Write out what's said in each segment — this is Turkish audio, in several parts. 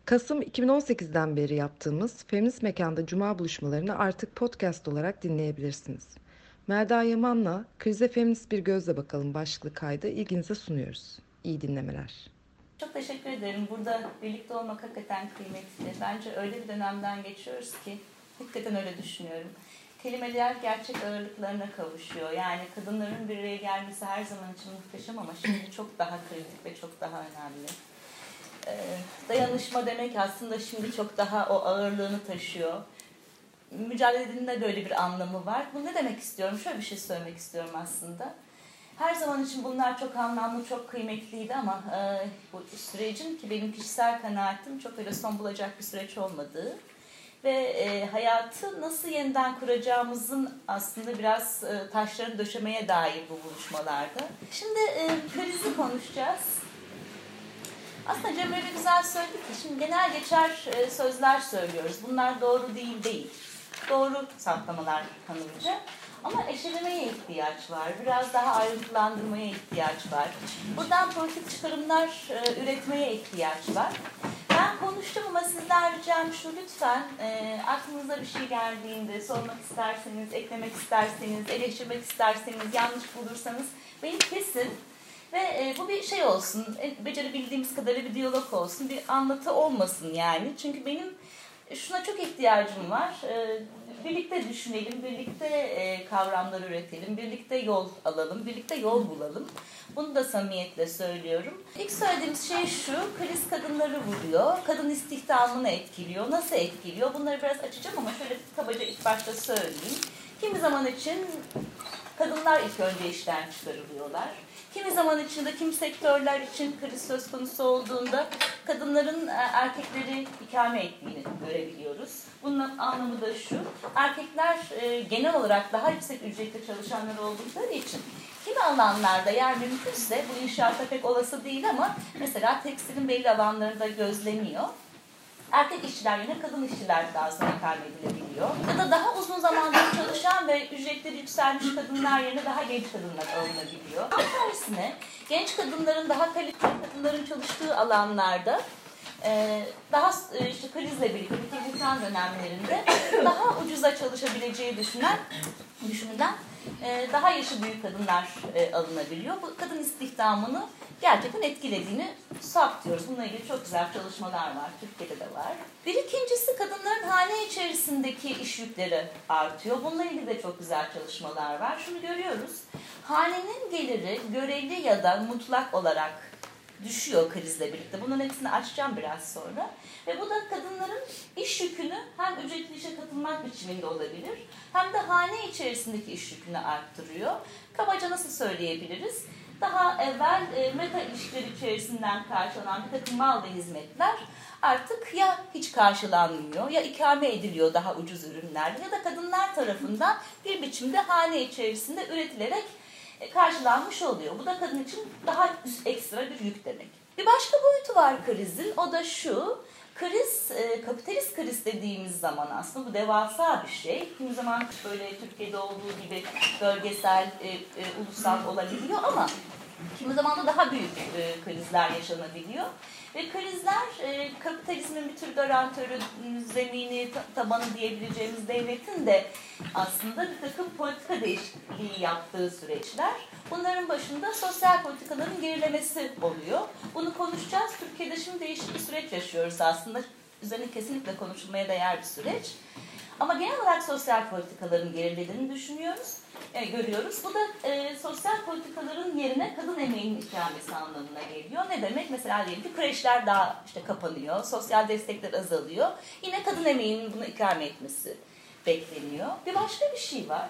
Kasım 2018'den beri yaptığımız Feminist Mekan'da Cuma buluşmalarını artık podcast olarak dinleyebilirsiniz. Melda Yaman'la Krize Feminist Bir Gözle Bakalım başlıklı kaydı ilginize sunuyoruz. İyi dinlemeler. Çok teşekkür ederim. Burada birlikte olmak hakikaten kıymetli. Bence öyle bir dönemden geçiyoruz ki hakikaten öyle düşünüyorum. Kelimeler gerçek ağırlıklarına kavuşuyor. Yani kadınların bir araya gelmesi her zaman için muhteşem ama şimdi çok daha kritik ve çok daha önemli. Dayanışma demek aslında şimdi çok daha o ağırlığını taşıyor. Mücadelenin de böyle bir anlamı var. Bu ne demek istiyorum? Şöyle bir şey söylemek istiyorum aslında. Her zaman için bunlar çok anlamlı, çok kıymetliydi ama bu sürecin ki benim kişisel kanaatim çok öyle son bulacak bir süreç olmadığı ve hayatı nasıl yeniden kuracağımızın aslında biraz taşlarını döşemeye dair bu buluşmalarda. Şimdi krizi konuşacağız. Aslında Cem öyle güzel söyledi ki şimdi genel geçer sözler söylüyoruz. Bunlar doğru değil. Doğru saptamalar kanımca. Ama eşelemeye ihtiyaç var. Biraz daha ayrıntılandırmaya ihtiyaç var. Buradan politik çıkarımlar üretmeye ihtiyaç var. Ben konuştum ama sizden ricam şu, lütfen aklınıza bir şey geldiğinde sormak isterseniz, eklemek isterseniz, eleştirmek isterseniz, yanlış bulursanız beni kesin. Ve bu bir şey olsun, becerebildiğimiz kadarıyla bir diyalog olsun, bir anlatı olmasın yani. Çünkü benim şuna çok ihtiyacım var. Birlikte düşünelim, birlikte kavramlar üretelim, birlikte yol alalım, birlikte yol bulalım. Bunu da samimiyetle söylüyorum. İlk söylediğimiz şey şu, kriz kadınları vuruyor, kadın istihdamını etkiliyor. Nasıl etkiliyor? Bunları biraz açacağım ama şöyle kabaca ilk başta söyleyeyim. Kimi zaman için kadınlar ilk önce işten çıkarılıyorlar. Kimi zaman içinde, kimi sektörler için kriz söz konusu olduğunda kadınların erkekleri ikame ettiğini görebiliyoruz. Bunun anlamı da şu, erkekler genel olarak daha yüksek ücretli çalışanlar oldukları için kimi alanlarda yer mümkünse, bu inşaatta pek olası değil ama mesela tekstilin belli alanlarında gözleniyor. Erkek işçiler yerine kadın işçiler daha sonra ikame edilebiliyor. Ya da daha uzun zamandır çalışan ve ücretleri yükselmiş kadınlar yerine daha genç kadınlar alınabiliyor. Tersine genç kadınların daha kaliteli kadınların çalıştığı alanlarda daha işte krizle birlikte bitirdikten dönemlerinde daha ucuza çalışabileceği düşünülen daha yaşı büyük kadınlar alınabiliyor. Bu kadın istihdamını gerçekten etkilediğini saptıyoruz. Bununla ilgili çok güzel çalışmalar var. Türkiye'de de var. Bir ikincisi, kadınların hane içerisindeki iş yükleri artıyor. Bununla ilgili de çok güzel çalışmalar var. Şunu görüyoruz. Hanenin geliri göreli ya da mutlak olarak düşüyor krizle birlikte. Bunların hepsini açacağım biraz sonra. Ve bu da kadınların iş yükünü hem ücretli işe katılmak biçiminde olabilir hem de hane içerisindeki iş yükünü arttırıyor. Kabaca nasıl söyleyebiliriz? Daha evvel meta ilişkiler içerisinden karşılanan bir takım mal ve hizmetler artık ya hiç karşılanmıyor ya ikame ediliyor daha ucuz ürünlerle ya da kadınlar tarafından bir biçimde hane içerisinde üretilerek karşılanmış oluyor. Bu da kadın için daha ekstra bir yük demek. Bir başka boyutu var krizin. O da şu. Kriz, kapitalist kriz dediğimiz zaman aslında bu devasa bir şey. Kimi zaman böyle Türkiye'de olduğu gibi bölgesel, ulusal olabiliyor ama kimi zaman da daha büyük krizler yaşanabiliyor. Ve krizler kapitalizmin bir tür garantörü, zemini, tabanı diyebileceğimiz devletin de aslında bir takım politika değişikliği yaptığı süreçler. Bunların başında sosyal politikaların gerilemesi oluyor. Bunu konuşacağız. Türkiye'de şimdi değişik bir süreç yaşıyoruz aslında. Üzerine kesinlikle konuşulmaya değer bir süreç. Ama genel olarak sosyal politikaların gerilediğini görüyoruz. Bu da sosyal politikaların yerine kadın emeğinin ikamesi anlamına geliyor. Ne demek? Mesela diyelim ki kreşler daha kapanıyor, sosyal destekler azalıyor. Yine kadın emeğinin bunu ikame etmesi bekleniyor. Bir başka bir şey var.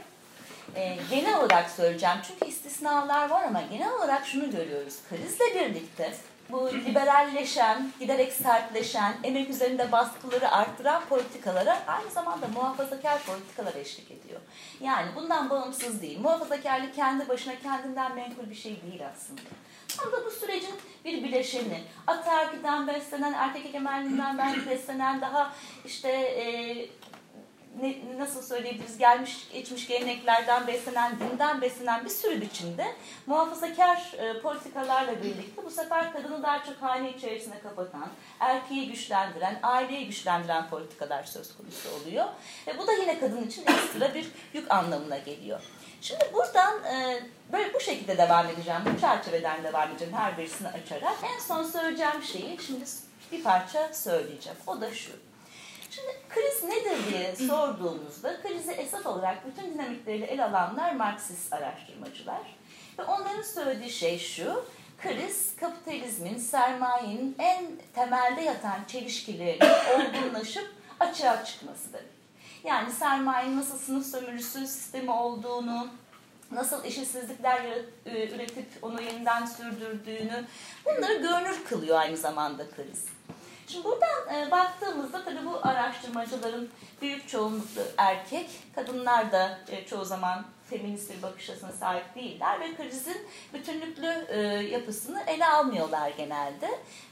Genel olarak söyleyeceğim çünkü istisnalar var ama genel olarak şunu görüyoruz. Krizle birlikte bu liberalleşen, giderek sertleşen, emek üzerinde baskıları arttıran politikalara aynı zamanda muhafazakar politikalar eşlik ediyor. Yani bundan bağımsız değil. Muhafazakarlık kendi başına kendinden menkul bir şey değil aslında. Tam da bu sürecin bir bileşeni. Ataerkiden beslenen, erkek egemenliğinden beslenen daha nasıl söyleyebiliriz, gelmiş geçmiş geleneklerden beslenen, dinden beslenen bir sürü biçimde muhafazakar politikalarla birlikte bu sefer kadını daha çok hane içerisine kapatan, erkeği güçlendiren, aileyi güçlendiren politikalar söz konusu oluyor. Ve bu da yine kadın için ekstra bir yük anlamına geliyor. Şimdi buradan böyle bu şekilde devam edeceğim, bu çerçeveden devam edeceğim her birisini açarak. En son söyleyeceğim şeyi şimdi bir parça söyleyeceğim. O da şu. Şimdi kriz nedir diye sorduğumuzda krizi esas olarak bütün dinamikleriyle ele alanlar Marksist araştırmacılar. Ve onların söylediği şey şu, kriz kapitalizmin, sermayenin en temelde yatan çelişkilerinin olgunlaşıp açığa çıkmasıdır. Yani sermayenin nasıl sınıf sömürüsü sistemi olduğunu, nasıl eşitsizlikler üretip onu yeniden sürdürdüğünü, bunları görünür kılıyor aynı zamanda kriz. Şimdi buradan baktığımızda tabii bu araştırmacıların büyük çoğunlukla erkek, kadınlar da çoğu zaman feminist bir bakış açısına sahip değiller ve krizin bütünlüklü yapısını ele almıyorlar genelde.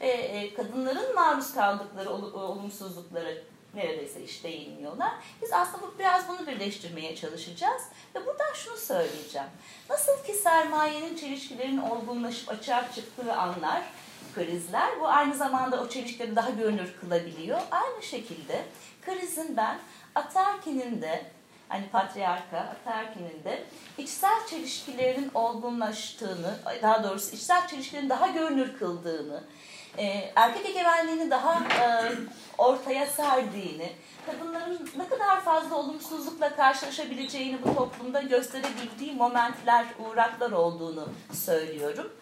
Kadınların maruz kaldıkları olumsuzlukları neredeyse hiç değinmiyorlar. Biz aslında biraz bunu birleştirmeye çalışacağız ve buradan şunu söyleyeceğim. Nasıl ki sermayenin çelişkilerinin olgunlaşıp açığa çıktığı anlar, krizler, bu aynı zamanda o çelişkileri daha görünür kılabiliyor. Aynı şekilde krizin ben Ataerki'nin de, hani patriarka Ataerki'nin de içsel çelişkilerin olgunlaştığını, daha doğrusu içsel çelişkilerin daha görünür kıldığını, erkek egemenliğini daha ortaya serdiğini, kadınların ne kadar fazla olumsuzlukla karşılaşabileceğini bu toplumda gösterebildiği momentler, uğraklar olduğunu söylüyorum.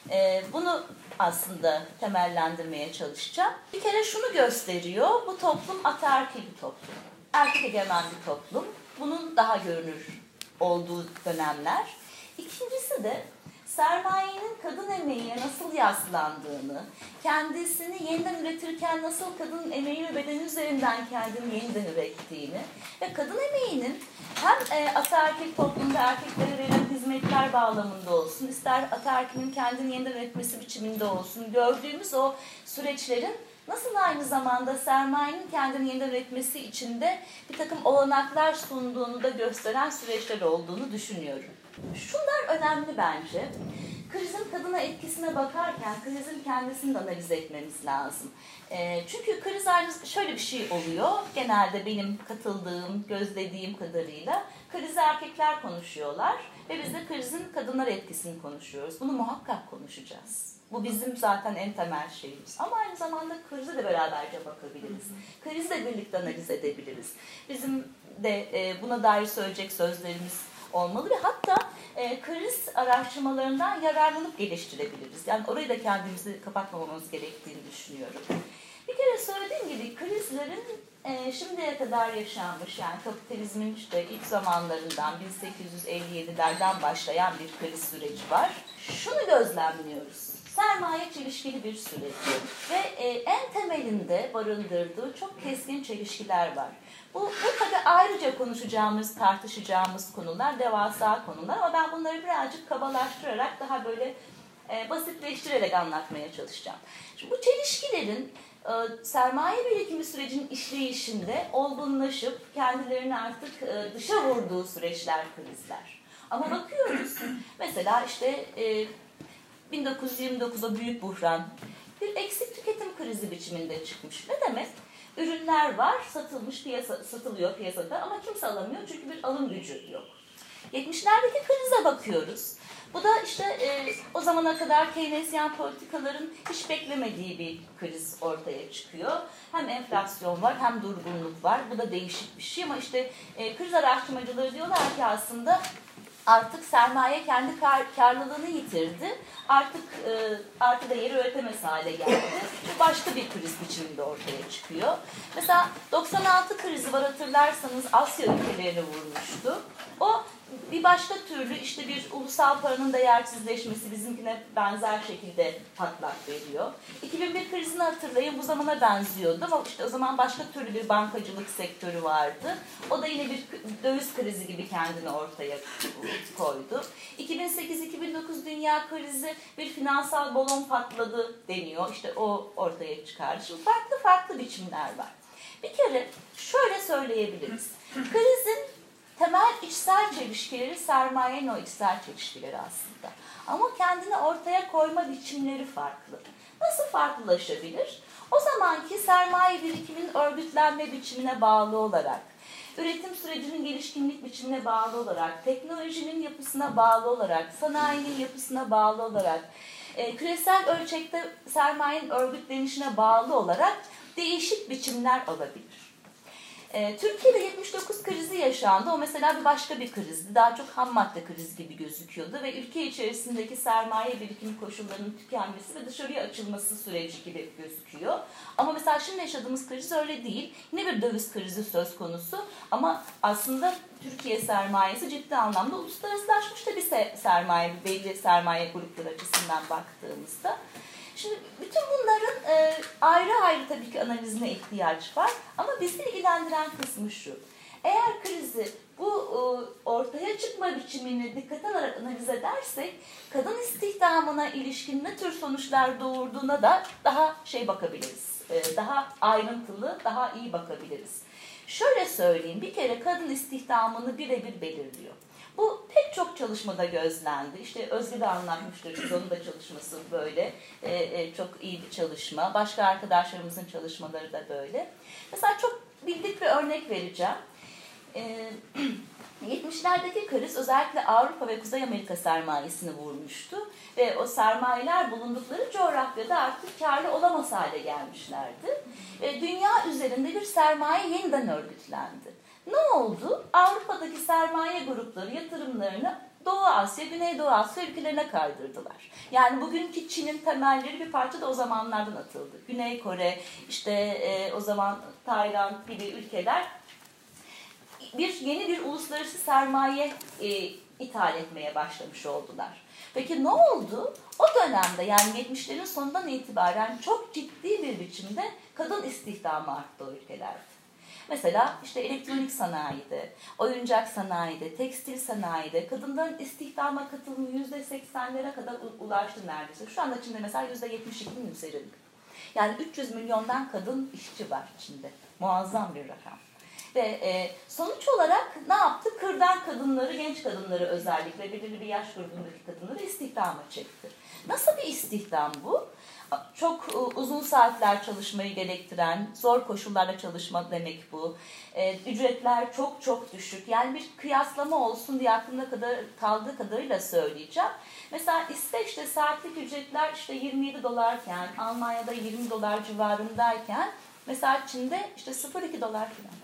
Bunu aslında temellendirmeye çalışacağım. Bir kere şunu gösteriyor, bu toplum ataerkil bir toplum. Erkek egemen bir toplum. Bunun daha görünür olduğu dönemler. İkincisi de sermayenin kadın emeğine nasıl yaslandığını, kendisini yeniden üretirken nasıl kadının emeği ve bedeni üzerinden kendini yeniden ürettiğini ve kadın emeğinin hem ataerkil toplumda erkeklere verilen hizmetler bağlamında olsun, ister ataerkilin kendini yeniden üretmesi biçiminde olsun, gördüğümüz o süreçlerin nasıl aynı zamanda sermayenin kendini yeniden üretmesi için de bir takım olanaklar sunduğunu da gösteren süreçler olduğunu düşünüyorum. Şunlar önemli bence. Krizin kadına etkisine bakarken krizin kendisini de analiz etmemiz lazım. Çünkü kriz şöyle bir şey oluyor. Genelde benim katıldığım, gözlediğim kadarıyla krizi erkekler konuşuyorlar ve biz de krizin kadınlara etkisini konuşuyoruz. Bunu muhakkak konuşacağız. Bu bizim zaten en temel şeyimiz. Ama aynı zamanda krize de beraberce bakabiliriz. Krizi de birlikte analiz edebiliriz. Bizim de buna dair söyleyecek sözlerimiz olmalı ve hatta kriz araştırmalarından yararlanıp geliştirebiliriz. Yani orayı da kendimizi kapatmamamız gerektiğini düşünüyorum. Bir kere söylediğim gibi krizlerin şimdiye kadar yaşanmış, yani kapitalizmin işte ilk zamanlarından 1857'lerden başlayan bir kriz süreci var. Şunu gözlemliyoruz. Sermaye çelişkili bir süreç ve en temelinde barındırdığı çok keskin çelişkiler var. Bu tabii ayrıca konuşacağımız, tartışacağımız konular, devasa konular ama ben bunları birazcık kabalaştırarak daha böyle basitleştirerek anlatmaya çalışacağım. Şimdi bu çelişkilerin sermaye birikimi sürecinin işleyişinde olgunlaşıp kendilerini artık dışa vurduğu süreçler krizler. Ama bakıyoruz mesela işte 1929'da büyük buhran bir eksik tüketim krizi biçiminde çıkmış. Ne demek? Ürünler var, satılıyor piyasada ama kimse alamıyor çünkü bir alım gücü yok. 70'lerdeki krize bakıyoruz. Bu da işte o zamana kadar Keynesyen politikaların hiç beklemediği bir kriz ortaya çıkıyor. Hem enflasyon var hem durgunluk var. Bu da değişik bir şey ama işte kriz araştırmacıları diyorlar ki aslında artık sermaye kendi karlılığını yitirdi. Artık değeri üretemez hale geldi. Bu başka bir kriz biçiminde ortaya çıkıyor. Mesela 96 krizi var, hatırlarsanız Asya ülkelerini vurmuştu. O bir başka türlü işte bir ulusal paranın değersizleşmesi bizimkine benzer şekilde patlak veriyor. 2001 krizini hatırlayın, bu zamana benziyordu ama işte o zaman başka türlü bir bankacılık sektörü vardı. O da yine bir döviz krizi gibi kendini ortaya koydu. 2008-2009 dünya krizi bir finansal balon patladı deniyor. İşte o ortaya çıkardı. Şimdi farklı biçimler var. Bir kere şöyle söyleyebiliriz. Krizin temel içsel çelişkileri sermayenin o içsel çelişkileri aslında. Ama kendini ortaya koyma biçimleri farklı. Nasıl farklılaşabilir? O zamanki sermaye birikiminin örgütlenme biçimine bağlı olarak, üretim sürecinin gelişkinlik biçimine bağlı olarak, teknolojinin yapısına bağlı olarak, sanayinin yapısına bağlı olarak, küresel ölçekte sermayenin örgütlenişine bağlı olarak değişik biçimler olabilir. Türkiye'de 79 krizi yaşandı. O mesela bir başka bir krizdi. Daha çok ham madde krizi gibi gözüküyordu ve ülke içerisindeki sermaye birikimi koşullarının tükenmesi ve dışarıya açılması süreci gibi gözüküyor. Ama mesela şimdi yaşadığımız kriz öyle değil. Yine bir döviz krizi söz konusu ama aslında Türkiye sermayesi ciddi anlamda uluslararasılaşmış da bir sermaye, belli sermaye grupları açısından baktığımızda. Şimdi bütün bunların ayrı ayrı tabii ki analizine ihtiyaç var. Ama bizi ilgilendiren kısmı şu. Eğer krizi bu ortaya çıkma biçimini dikkate alarak analiz edersek, kadın istihdamına ilişkin ne tür sonuçlar doğurduğuna da daha bakabiliriz. Daha ayrıntılı, daha iyi bakabiliriz. Şöyle söyleyeyim, bir kere kadın istihdamını birebir belirliyor. Bu pek çok çalışmada gözlendi. İşte Özge de anlatmıştır, biz onun da çalışması böyle. Çok iyi bir çalışma. Başka arkadaşlarımızın çalışmaları da böyle. Mesela çok bildik bir örnek vereceğim. 70'lerdeki kriz özellikle Avrupa ve Kuzey Amerika sermayesini vurmuştu. Ve o sermayeler bulundukları coğrafyada artık karlı olamaz hale gelmişlerdi. Ve dünya üzerinde bir sermaye yeniden örgütlendi. Ne oldu? Avrupa'daki sermaye grupları yatırımlarını Doğu Asya, Güneydoğu Asya ülkelerine kaydırdılar. Yani bugünkü Çin'in temelleri bir parça da o zamanlardan atıldı. Güney Kore, o zaman Tayland gibi ülkeler yeni bir uluslararası sermaye ithal etmeye başlamış oldular. Peki ne oldu? O dönemde yani 70'lerin sonundan itibaren çok ciddi bir biçimde kadın istihdamı arttı o ülkelerde. Mesela elektronik sanayide, oyuncak sanayide, tekstil sanayide kadınların istihdama katılımı %80'lere kadar ulaştı neredeyse. Şu anda Çin'de mesela %72'nin üzerinde. Yani 300 milyondan kadın işçi var Çin'de. Muazzam bir rakam. Ve sonuç olarak ne yaptı? Kırdan kadınları, genç kadınları özellikle belirli bir yaş grubundaki kadınları istihdama çekti. Nasıl bir istihdam bu? Çok uzun saatler çalışmayı gerektiren, zor koşullarda çalışma demek bu. Ücretler çok çok düşük. Yani bir kıyaslama olsun diye aklımda kaldığı kadarıyla söyleyeceğim. Mesela İsveç'te saatlik ücretler 27 dolarken, Almanya'da 20 dolar civarındayken, mesela Çin'de 0,2 dolar falan.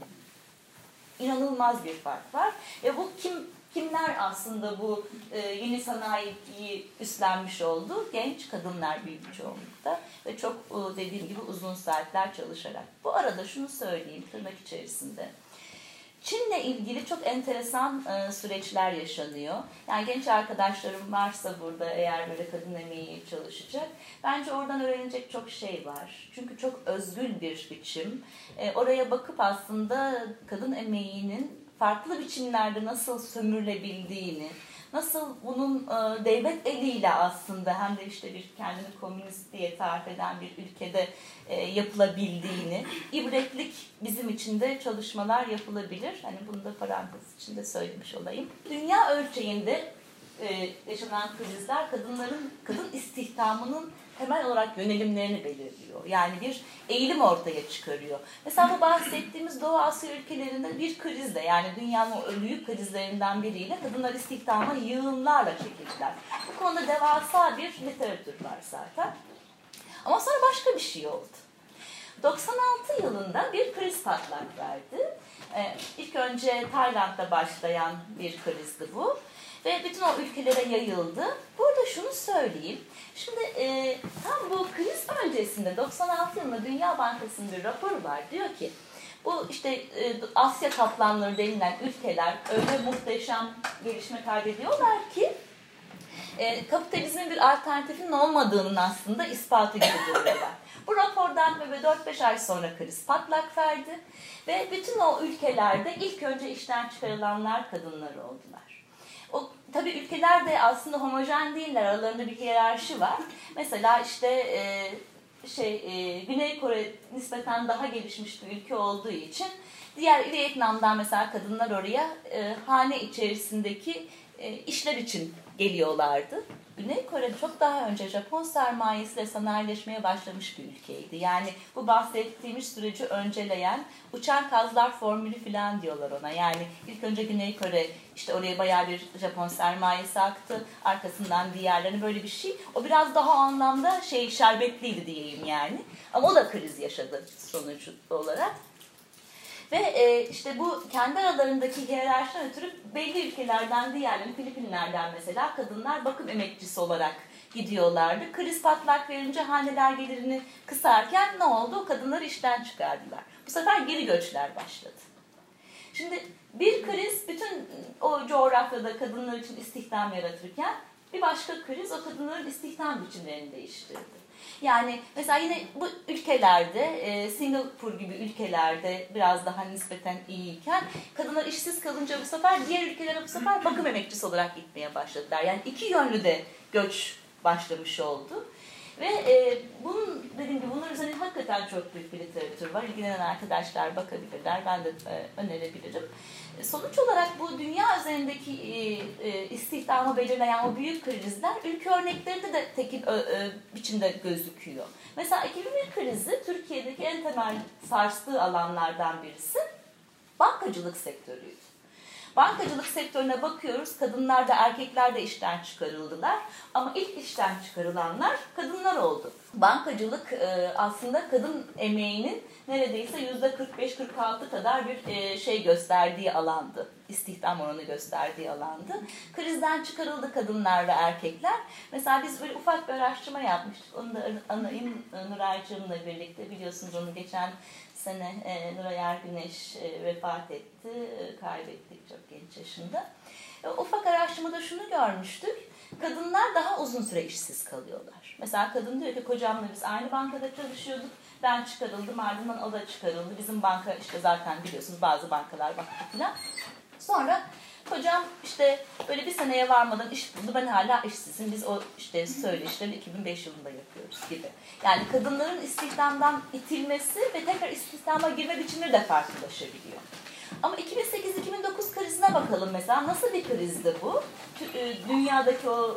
İnanılmaz bir fark var. Ve bu kimler aslında bu yeni sanayiyi üstlenmiş oldu? Genç kadınlar büyük çoğunlukta ve çok dediğim gibi uzun saatler çalışarak. Bu arada şunu söyleyeyim tırnak içerisinde. Çin'le ilgili çok enteresan süreçler yaşanıyor. Yani genç arkadaşlarım varsa burada eğer böyle kadın emeği çalışacak, bence oradan öğrenecek çok şey var. Çünkü çok özgün bir biçim. Oraya bakıp aslında kadın emeğinin farklı biçimlerde nasıl sömürülebildiğini, nasıl bunun devlet eliyle aslında hem de bir kendini komünist diye tarif eden bir ülkede yapılabildiğini, ibretlik bizim için de çalışmalar yapılabilir. Hani bunu da parantez içinde söylemiş olayım. Dünya ölçeğinde yaşanan krizler kadın istihdamının temel olarak yönelimlerini belirliyor. Yani bir eğilim ortaya çıkarıyor. Mesela bu bahsettiğimiz Doğu Asya ülkelerinde bir krizle yani dünyanın o büyük krizlerinden biriyle kadınlar istihdama yığınlarla çekildiler. Bu konuda devasa bir literatür var zaten. Ama sonra başka bir şey oldu. 96 yılında bir kriz patlak verdi. İlk önce Tayland'da başlayan bir krizdi bu. Ve bütün o ülkelere yayıldı. Burada şunu söyleyeyim. Şimdi tam bu kriz öncesinde 96 yılında Dünya Bankası'nın bir raporu var. Diyor ki bu Asya kaplanları denilen ülkeler öyle muhteşem gelişme kaydediyorlar ki kapitalizmin bir alternatifinin olmadığının aslında ispatı gibi duruyorlar. Bu rapordan böyle 4-5 ay sonra kriz patlak verdi ve bütün o ülkelerde ilk önce işten çıkarılanlar kadınlar oldular. Tabii ülkeler de aslında homojen değiller, aralarında bir hiyerarşi var. Mesela Güney Kore nispeten daha gelişmiş bir ülke olduğu için diğer Vietnam'dan mesela kadınlar oraya hane içerisindeki işler için geliyorlardı. Güney Kore çok daha önce Japon sermayesiyle sanayileşmeye başlamış bir ülkeydi. Yani bu bahsettiğimiz süreci önceleyen uçan kazlar formülü falan diyorlar ona. Yani ilk önce Güney Kore işte oraya bayağı bir Japon sermayesi aktı. Arkasından diğerlerine böyle bir şey. O biraz daha o anlamda şerbetliydi diyeyim yani. Ama o da kriz yaşadı sonuç olarak. Ve işte bu kendi aralarındaki hiyerarşiden ötürü belli ülkelerden diğerlerine, Filipinler'den mesela kadınlar bakım emekçisi olarak gidiyorlardı. Kriz patlak verince haneler gelirini kısarken ne oldu? O kadınları işten çıkardılar. Bu sefer geri göçler başladı. Şimdi bir kriz bütün o coğrafyada kadınlar için istihdam yaratırken bir başka kriz o kadınların istihdam biçimlerini değiştirdi. Yani mesela yine bu ülkelerde, Singapur gibi ülkelerde biraz daha nispeten iyiyken kadınlar işsiz kalınca bu sefer diğer ülkelere bu sefer bakım emekçisi olarak gitmeye başladılar. Yani iki yönlü de göç başlamış oldu. Ve bunun dediğim gibi bunun üzerine hakikaten çok büyük bir literatür var. İlgilenen arkadaşlar bakabilirler. Ben de önerebilirim. Sonuç olarak bu dünya üzerindeki istihdamı belirleyen o büyük krizler ülke örneklerinde de tekil biçimde gözüküyor. Mesela 2001 krizi Türkiye'deki en temel sarstığı alanlardan birisi bankacılık sektörüydü. Bankacılık sektörüne bakıyoruz, kadınlar da erkekler de işten çıkarıldılar. Ama ilk işten çıkarılanlar kadınlar oldu. Bankacılık aslında kadın emeğinin neredeyse %45-46 kadar bir gösterdiği alandı. İstihdam oranı gösterdiği alandı. Krizden çıkarıldı kadınlar ve erkekler. Mesela biz böyle ufak bir araştırma yapmıştık. Onu da anayım Nuraycığımla birlikte, biliyorsunuz onu geçen sene Nuray Ergüneş vefat etti, kaybettik çok genç yaşında. Ufak araştırmada şunu görmüştük, kadınlar daha uzun süre işsiz kalıyorlar. Mesela kadın diyor ki kocamla biz aynı bankada çalışıyorduk, ben çıkarıldım, ardından o da çıkarıldı. Bizim banka işte zaten biliyorsunuz bazı bankalar baktı falan. Sonra kocam işte böyle bir seneye varmadan iş buldu, ben hala işsizim. Biz o işte söyleşileri 2005 yılında yapıyoruz gibi. Yani kadınların istihdamdan itilmesi ve tekrar istihdama girme biçimleri de farklılaşabiliyor. Ama 2008-2009 krizine bakalım mesela. Nasıl bir krizdi bu? Dünyadaki o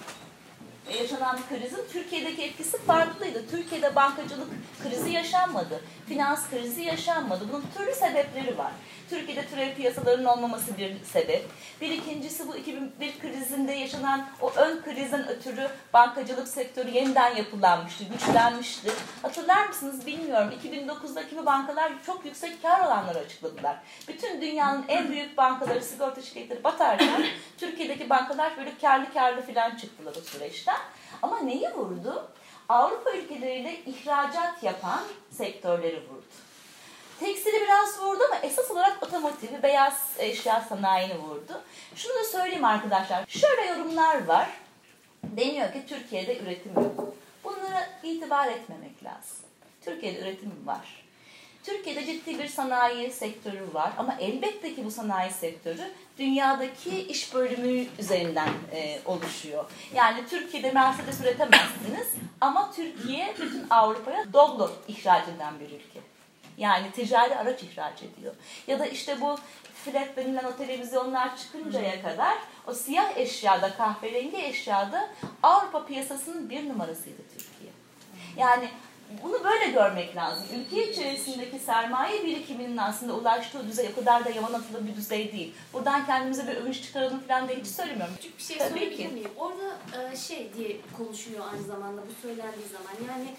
yaşanan krizin Türkiye'deki etkisi farklıydı. Türkiye'de bankacılık krizi yaşanmadı. Finans krizi yaşanmadı. Bunun türlü sebepleri var. Türkiye'de türev piyasalarının olmaması bir sebep. Bir ikincisi bu 2001 krizinde yaşanan o ön krizden ötürü bankacılık sektörü yeniden yapılanmıştı, güçlenmişti. Hatırlar mısınız bilmiyorum. 2009'da kimi bankalar çok yüksek kar oranları açıkladılar. Bütün dünyanın en büyük bankaları, sigorta şirketleri batarken Türkiye'deki bankalar böyle karlı falan çıktılar o süreçten. Ama neyi vurdu? Avrupa ülkeleriyle ihracat yapan sektörleri vurdu. Tekstili biraz vurdu ama esas olarak otomotivi, beyaz eşya sanayini vurdu. Şunu da söyleyeyim arkadaşlar. Şöyle yorumlar var. Deniyor ki Türkiye'de üretim yok. Bunlara itibar etmemek lazım. Türkiye'de üretim var. Türkiye'de ciddi bir sanayi sektörü var ama elbette ki bu sanayi sektörü dünyadaki iş bölümü üzerinden oluşuyor. Yani Türkiye'de Mercedes üretemezsiniz ama Türkiye bütün Avrupa'ya Doblo ihraç eden bir ülke. Yani ticari araç ihraç ediyor. Ya da işte bu flat denilen o televizyonlar çıkıncaya kadar o siyah eşyada, kahverengi eşyada Avrupa piyasasının bir numarasıydı Türkiye. Yani bunu böyle görmek lazım. Ülke içerisindeki sermaye birikiminin aslında ulaştığı düzey o kadar da yavan atılı bir düzey değil. Buradan kendimize bir övünç çıkaralım falan diye hiç söylemiyorum. Küçük bir şey söyleyebilir miyim? Orada diye konuşuyor aynı zamanda bu söylendiği zaman. Yani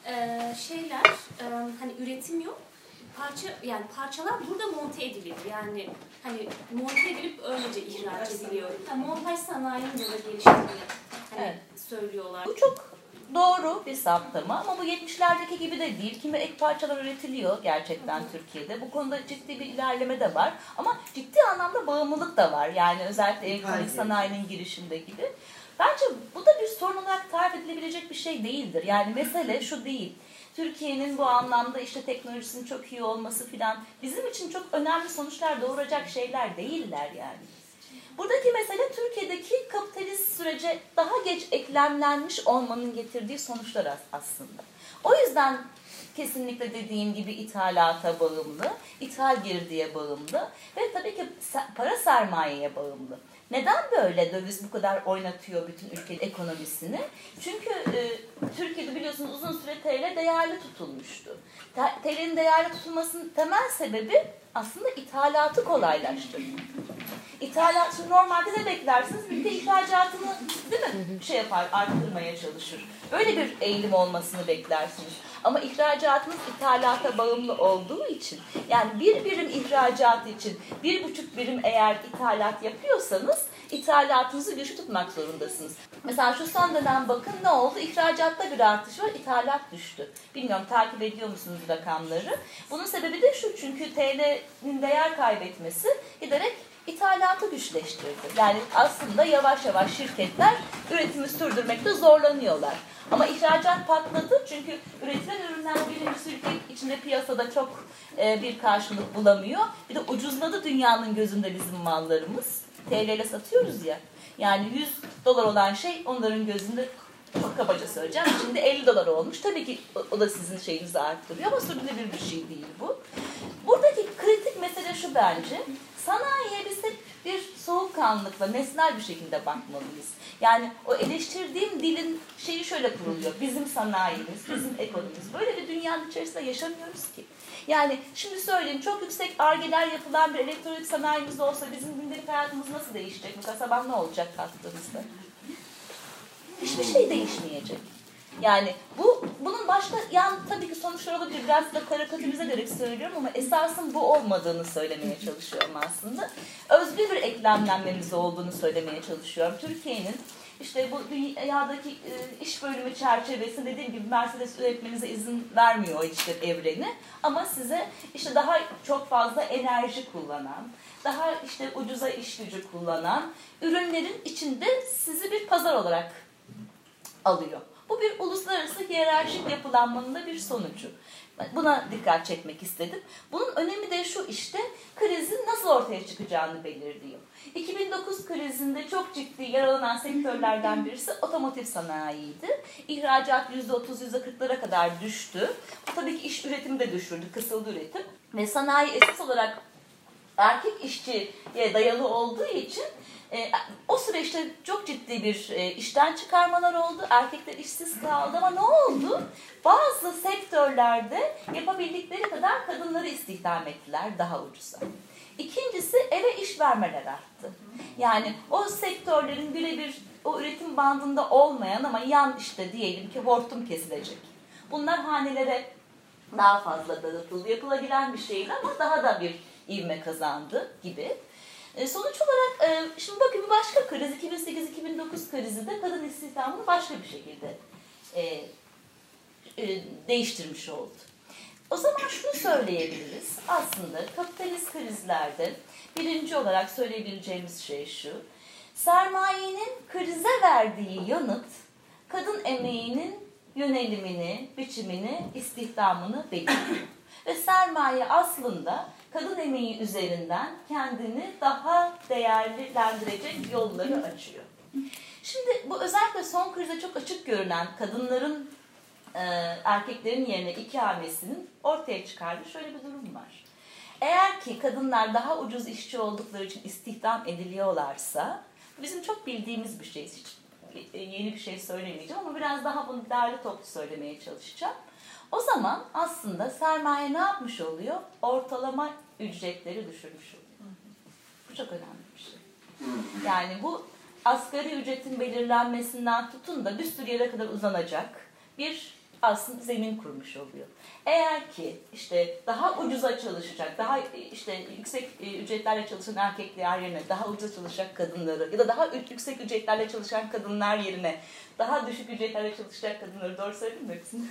hani üretim yok. Parçalar burada monte ediliyor. Yani hani monte edilip öylece ihraç ediliyor. Yani montaj sanayinin burada geliştiğini söylüyorlar. Bu çok doğru bir saptama ama bu 70'lerdeki gibi de değil. Kimi ek parçalar üretiliyor gerçekten Türkiye'de. Bu konuda ciddi bir ilerleme de var. Ama ciddi anlamda bağımlılık da var. Yani özellikle elektronik sanayinin girişinde gibi. Bence bu da bir sorun olarak tarif edilebilecek bir şey değildir. Yani mesele şu değil. Türkiye'nin bu anlamda işte teknolojisinin çok iyi olması filan bizim için çok önemli sonuçlar doğuracak şeyler değiller yani. Buradaki mesele Türkiye'deki kapitalist sürece daha geç eklemlenmiş olmanın getirdiği sonuçlar aslında. O yüzden kesinlikle dediğim gibi ithalata bağımlı, ithal girdiye bağımlı ve tabii ki para sermayeye bağımlı. Neden böyle döviz bu kadar oynatıyor bütün ülke ekonomisini? Çünkü Türkiye'de biliyorsunuz uzun süre TL değerli tutulmuştu. TL'nin değerli tutulmasının temel sebebi aslında ithalatı kolaylaştırmak. İthalat, normalde ne beklersiniz? Ülke ihracatını değil mi? Arttırmaya çalışır. Öyle bir eğilim olmasını beklersiniz. Ama ihracatımız ithalata bağımlı olduğu için, yani bir birim ihracat için 1,5 birim eğer ithalat yapıyorsanız ithalatınızı güçlü tutmak zorundasınız. Mesela şu son dönem bakın ne oldu? İhracatta bir artış var, ithalat düştü. Bilmiyorum takip ediyor musunuz rakamları? Bunun sebebi de şu, çünkü TL'nin değer kaybetmesi giderek ithalatı güçleştirdi. Yani aslında yavaş yavaş şirketler üretimi sürdürmekte zorlanıyorlar. Ama ihracat patladı çünkü üretilen ürünler birincisi ülke içinde piyasada çok bir karşılık bulamıyor. Bir de ucuzladı dünyanın gözünde bizim mallarımız. TL ile satıyoruz ya. Yani $100 olan şey onların gözünde, çok kabaca söyleyeceğim, şimdi $50 olmuş. Tabii ki o da sizin şeyinizi arttırıyor ama sürdürülebilir bir şey değil bu. Buradaki kritik mesele şu bence. Sanayiye biz hep bir soğukkanlılıkla, nesnel bir şekilde bakmalıyız. Yani o eleştirdiğim dilin şeyi şöyle kuruluyor. Bizim sanayimiz, bizim ekonomimiz. Böyle bir dünyanın içerisinde yaşamıyoruz ki. Yani şimdi söyleyeyim, çok yüksek argeler yapılan bir elektronik sanayimiz olsa bizim gündelik hayatımız nasıl değişecek? Mesela sabah ne olacak kalktığımızda? Hiçbir şey değişmeyecek. Yani bunun başka tabii ki sonuçlar olabilir. Biraz da karikatürize ederek söylüyorum ama esasın bu olmadığını söylemeye çalışıyorum aslında. Özgür bir eklemlenmemiz olduğunu söylemeye çalışıyorum. Türkiye'nin işte bu dünyadaki iş bölümü çerçevesinde dediğim gibi Mercedes üretmenize izin vermiyor işte evreni. Ama size işte daha çok fazla enerji kullanan, daha işte ucuza iş gücü kullanan ürünlerin içinde sizi bir pazar olarak alıyor. Bu bir uluslararası hiyerarşik yapılanmanın da bir sonucu. Buna dikkat çekmek istedim. Bunun önemi de şu, işte krizin nasıl ortaya çıkacağını belirliyor. 2009 krizinde çok ciddi yaralanan sektörlerden birisi otomotiv sanayiydi. İhracat %30, %40'lara kadar düştü. Tabii ki iş üretimi de düşürdü, kısıldı üretim. Ve sanayi esas olarak erkek işçiye dayalı olduğu için o süreçte çok ciddi bir işten çıkarmalar oldu. Erkekler işsiz kaldı ama ne oldu? Bazı sektörlerde yapabildikleri kadar kadınları istihdam ettiler daha ucuza. İkincisi, eve iş vermeler arttı. Yani o sektörlerin birebir o üretim bandında olmayan ama yan işte diyelim ki hortum kesilecek. Bunlar hanelere daha fazla dağıtıldı. Yapılabilen bir şeydi ama daha da bir ivme kazandı gibi. Sonuç olarak şimdi bakın bir başka kriz, 2008-2009 krizi de kadın istihdamını başka bir şekilde değiştirmiş oldu. O zaman şunu söyleyebiliriz. Aslında kapitalist krizlerde birinci olarak söyleyebileceğimiz şey şu: sermayenin krize verdiği yanıt kadın emeğinin yönelimini, biçimini, istihdamını belirliyor. Ve sermaye aslında kadın emeği üzerinden kendini daha değerlendirecek yolları açıyor. Şimdi bu özellikle son krizde çok açık görünen kadınların erkeklerin yerine ikamesinin ortaya çıkardığı şöyle bir durum var. Eğer ki kadınlar daha ucuz işçi oldukları için istihdam ediliyorlarsa, bizim çok bildiğimiz bir şey, hiç yeni bir şey söylemeyeceğim ama biraz daha bunu derli toplu söylemeye çalışacağım. O zaman aslında sermaye ne yapmış oluyor? Ortalama ücretleri düşürmüş oluyor. Bu çok önemli bir şey. Yani bu asgari ücretin belirlenmesinden tutun da bir sürü yere kadar uzanacak bir aslında zemin kurmuş oluyor. Eğer ki işte daha ucuza çalışacak, daha işte yüksek ücretlerle çalışan erkekler yerine daha ucuza çalışacak kadınları ya da daha yüksek ücretlerle çalışan kadınlar yerine daha düşük ücretlerle çalışacak kadınları, doğru söyledim mi hepsini?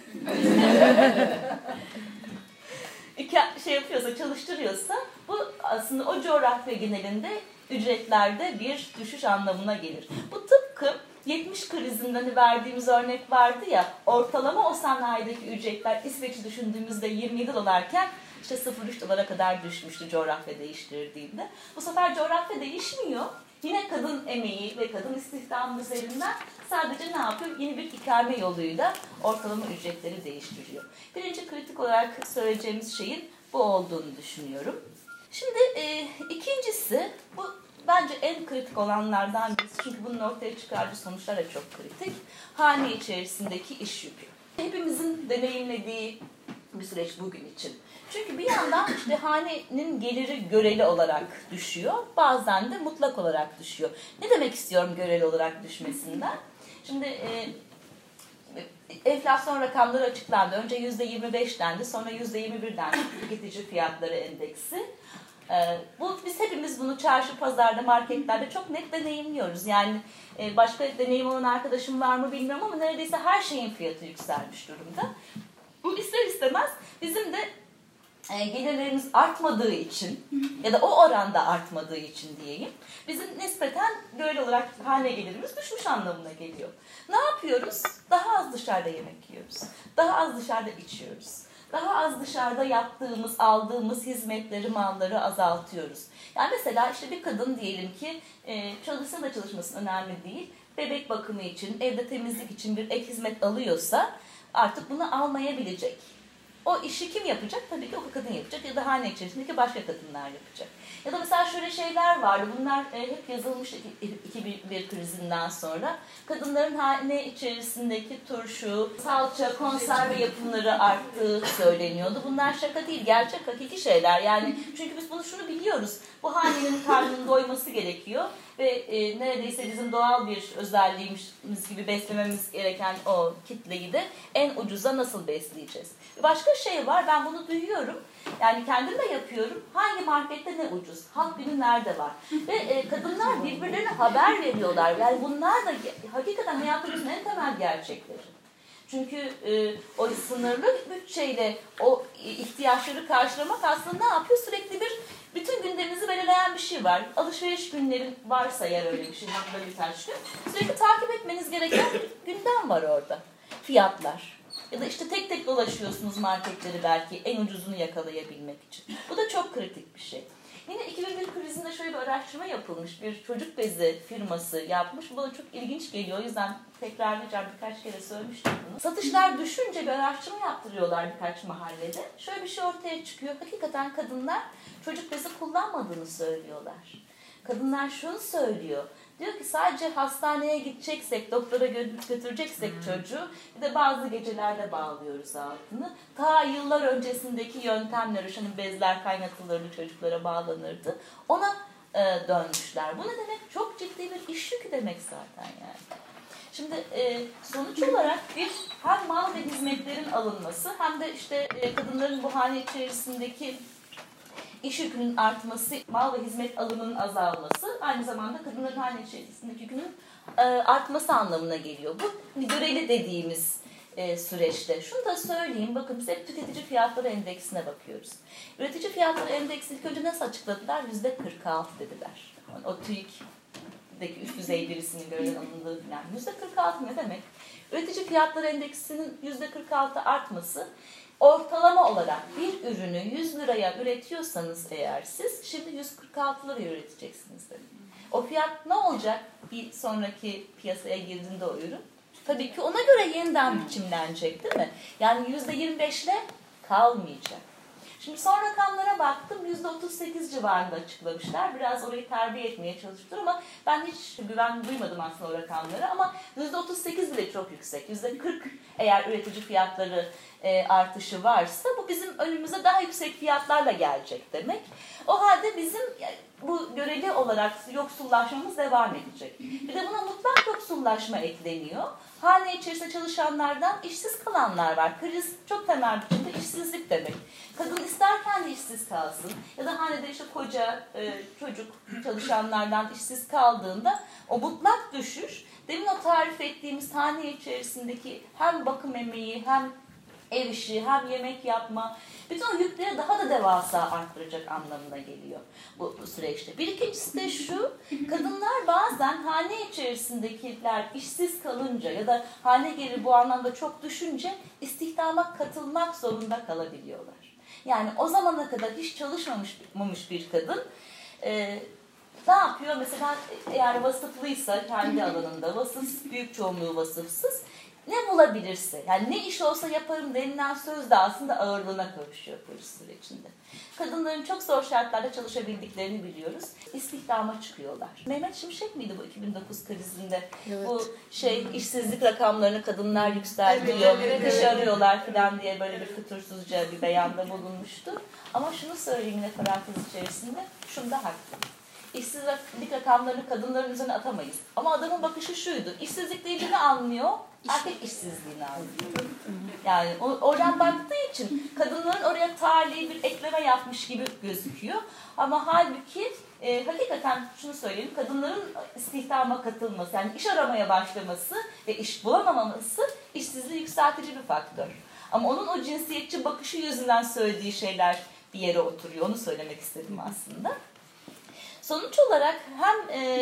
şey yapıyorsa, çalıştırıyorsa bu aslında o coğrafya genelinde ücretlerde bir düşüş anlamına gelir. Bu tıpkı 70 krizinden verdiğimiz örnek vardı ya, ortalama o sanayideki ücretler İsveç'i düşündüğümüzde $27'ken işte $0.3 kadar düşmüştü coğrafya değiştirdiğinde. Bu sefer coğrafya değişmiyor. Yine kadın emeği ve kadın istihdamı üzerinden sadece ne yapıyor? Yeni bir ikame yoluyla ortalama ücretleri değiştiriyor. Birinci kritik olarak söyleyeceğimiz şeyin bu olduğunu düşünüyorum. Şimdi ikincisi, bu bence en kritik olanlardan birisi. Çünkü bunun ortaya çıkardığı sonuçlar da çok kritik. Hane içerisindeki iş yükü. Hepimizin deneyimlediği bir süreç bugün için. Çünkü bir yandan işte hanenin geliri göreli olarak düşüyor. Bazen de mutlak olarak düşüyor. Ne demek istiyorum göreli olarak düşmesinden? Şimdi enflasyon rakamları açıklandı. Önce %25 dendi, sonra %21 dendi tüketici fiyatları endeksi. Biz hepimiz bunu çarşı, pazarda, marketlerde çok net deneyimliyoruz. Yani başka deneyim olan arkadaşım var mı bilmiyorum ama neredeyse her şeyin fiyatı yükselmiş durumda. Bu ister istemez bizim de gelirlerimiz artmadığı için ya da o oranda artmadığı için diyeyim, bizim nispeten böyle olarak hane gelirimiz düşmüş anlamına geliyor. Ne yapıyoruz? Daha az dışarıda yemek yiyoruz. Daha az dışarıda içiyoruz. Daha az dışarıda yaptığımız, aldığımız hizmetleri, malları azaltıyoruz. Yani mesela işte bir kadın diyelim ki çalışsın da çalışmasın önemli değil. Bebek bakımı için, evde temizlik için bir ek hizmet alıyorsa artık bunu almayabilecek. O işi kim yapacak? Tabii ki o kadın yapacak ya da hane içerisindeki başka kadınlar yapacak. Ya da mesela şöyle şeyler vardı. Bunlar hep yazılmış 2001 krizinden sonra. Kadınların hane içerisindeki turşu, salça, konserve yapımları arttığı söyleniyordu. Bunlar şaka değil, gerçek hakiki şeyler. Yani çünkü biz şunu biliyoruz. Bu hanenin karnının doyması gerekiyor ve neredeyse bizim doğal bir özelliğimiz gibi beslememiz gereken o kitleyi de en ucuza nasıl besleyeceğiz? Başka şey var, ben bunu duyuyorum. Yani kendim de yapıyorum. Hangi markette ne ucuz? Halk günü nerede var? Ve kadınlar birbirlerine haber veriyorlar. Yani bunlar da hakikaten hayatımızın en temel gerçekleri. Çünkü o sınırlı bütçeyle o ihtiyaçları karşılamak aslında ne yapıyor? Sürekli bütün gündeminizi belirleyen bir şey var. Alışveriş günlerin varsa eğer öyle bir şey, haftada birkaç gün. Sürekli takip etmeniz gereken bir gündem var orada. Fiyatlar. Ya da işte tek tek dolaşıyorsunuz marketleri belki en ucuzunu yakalayabilmek için. Bu da çok kritik bir şey. Yine 2001 krizinde şöyle bir araştırma yapılmış. Bir çocuk bezi firması yapmış. Bu bana çok ilginç geliyor. O yüzden tekrarlayacağım, birkaç kere söylemiştim bunu. Satışlar düşünce bir araştırma yaptırıyorlar birkaç mahallede. Şöyle bir şey ortaya çıkıyor. Hakikaten kadınlar çocuk bezi kullanmadığını söylüyorlar. Kadınlar şunu söylüyor. Diyor ki sadece hastaneye gideceksek, doktora götüreceksek çocuğu, bir de bazı gecelerde bağlıyoruz altını. Ta yıllar öncesindeki yöntemler, hani bezler kaynatılırdı, çocuklara bağlanırdı. Ona dönmüşler. Bu ne demek? Çok ciddi bir iş yükü demek zaten yani. Şimdi sonuç olarak hem mal ve hizmetlerin alınması hem de işte kadınların bu hane içerisindeki İş yükünün artması, mal ve hizmet alımının azalması, aynı zamanda kadınların hane içerisindeki yükünün artması anlamına geliyor. Bu göreli dediğimiz süreçte. Şunu da söyleyeyim, bakın biz hep tüketici fiyatları endeksine bakıyoruz. Üretici fiyatları endeksi ilk önce nasıl açıkladılar? %46 dediler. Yani o TÜİK'deki üst düzey birisinin görevden alındığı falan. %46 ne demek? Üretici fiyatları endeksinin %46 artması, ortalama olarak bir ürünü 100 liraya üretiyorsanız eğer siz şimdi 146 liraya üreteceksiniz demek. O fiyat ne olacak bir sonraki piyasaya girdiğinde o ürün? Tabii ki ona göre yeniden biçimlenecek değil mi? Yani %25'le kalmayacak. Şimdi son rakamlara baktım, %38 civarında açıklamışlar. Biraz orayı terbiye etmeye çalıştılar ama ben hiç güven duymadım aslında o rakamlara. Ama %38 bile çok yüksek. %40 eğer üretici fiyatları artışı varsa bu bizim önümüze daha yüksek fiyatlarla gelecek demek. O halde bizim bu göreli olarak yoksullaşmamız devam edecek. Bir de buna mutlak yoksullaşma ekleniyor. Hane içerisinde çalışanlardan işsiz kalanlar var. Kriz çok temel biçimde işsizlik demek. Kadın isterken de işsiz kalsın ya da hanede işte koca, çocuk çalışanlardan işsiz kaldığında o mutlak düşüş, demin o tarif ettiğimiz hane içerisindeki hem bakım emeği hem ev işi, hem yemek yapma, bütün o yükleri daha da devasa arttıracak anlamına geliyor bu süreçte. Bir ikincisi de şu, kadınlar bazen hane içerisindekiler işsiz kalınca ya da hane geliri bu anlamda çok düşünce istihdama katılmak zorunda kalabiliyorlar. Yani o zamana kadar hiç çalışmamış bir kadın Ne yapıyor? Mesela eğer vasıflıysa kendi alanında, vasıfsız, büyük çoğunluğu vasıfsız, ne bulabilirse, yani ne iş olsa yaparım denilen söz de aslında ağırlığına kavuşuyor polis sürecinde. Kadınların çok zor şartlarda çalışabildiklerini biliyoruz. İstihdama çıkıyorlar. Mehmet Şimşek miydi bu 2009 krizinde? Evet. Bu işsizlik rakamlarını kadınlar yükseltiyor, iş arıyorlar falan diye böyle bir fütursuzca bir beyanda bulunmuştu. Ama şunu söyleyeyim yine parantez içerisinde, şunda haklı. İşsizlik rakamlarını kadınların üzerine atamayız. Ama adamın bakışı şuydu. İşsizlik deyince ne anlıyor? Erkek işsizliğini anlıyor. Yani oradan baktığı için kadınların oraya tali bir ekleme yapmış gibi gözüküyor. Ama halbuki hakikaten şunu söyleyeyim. Kadınların istihdama katılması, yani iş aramaya başlaması ve iş bulamaması işsizliği yükseltici bir faktör. Ama onun o cinsiyetçi bakışı yüzünden söylediği şeyler bir yere oturuyor. Onu söylemek istedim aslında. Sonuç olarak hem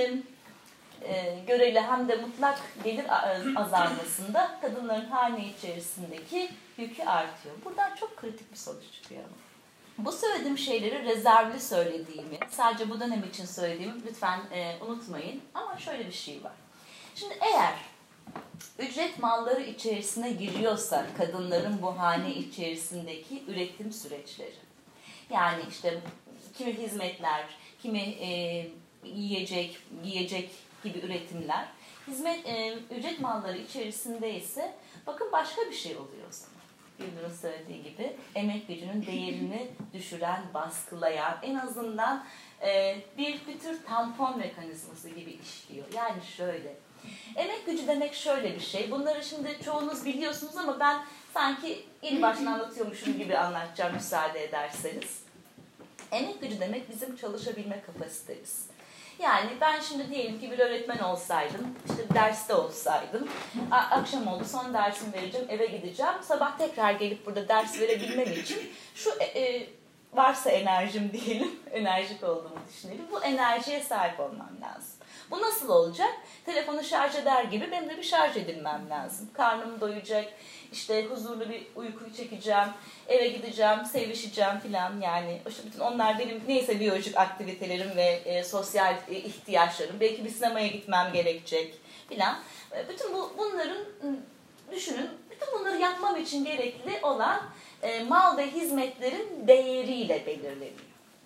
göreli hem de mutlak gelir azalmasında kadınların hane içerisindeki yükü artıyor. Buradan çok kritik bir sonuç çıkıyor. Bu söylediğim şeyleri rezervli söylediğimi, sadece bu dönem için söylediğimi lütfen unutmayın. Ama şöyle bir şey var. Şimdi eğer ücret malları içerisine giriyorsa kadınların bu hane içerisindeki üretim süreçleri, yani işte kimi hizmetler, kimi giyecek gibi üretimler, ücret malları içerisinde ise bakın başka bir şey oluyor o zaman. Gülnur'un söylediği gibi emek gücünün değerini düşüren, baskılayan, en azından bir tür tampon mekanizması gibi işliyor. Yani şöyle, emek gücü demek şöyle bir şey. Bunları şimdi çoğunuz biliyorsunuz ama ben sanki ilk baştan anlatıyormuşum gibi anlatacağım müsaade ederseniz. Emek gücü demek bizim çalışabilme kapasitemiz. Yani ben şimdi diyelim ki bir öğretmen olsaydım, işte derste olsaydım, akşam oldu son dersimi vereceğim, eve gideceğim. Sabah tekrar gelip burada ders verebilmem için şu varsa enerjim diyelim, enerjik olduğumu düşünelim. Bu enerjiye sahip olmam lazım. Bu nasıl olacak? Telefonu şarj eder gibi benim de bir şarj edilmem lazım. Karnım doyacak, işte huzurlu bir uykuyu çekeceğim, eve gideceğim, sevişeceğim filan, yani işte bütün onlar benim neyse biyolojik aktivitelerim ve sosyal ihtiyaçlarım. Belki bir sinemaya gitmem gerekecek filan. Bütün bunların düşünün, bütün bunları yapmam için gerekli olan mal ve hizmetlerin değeriyle belirleniyor.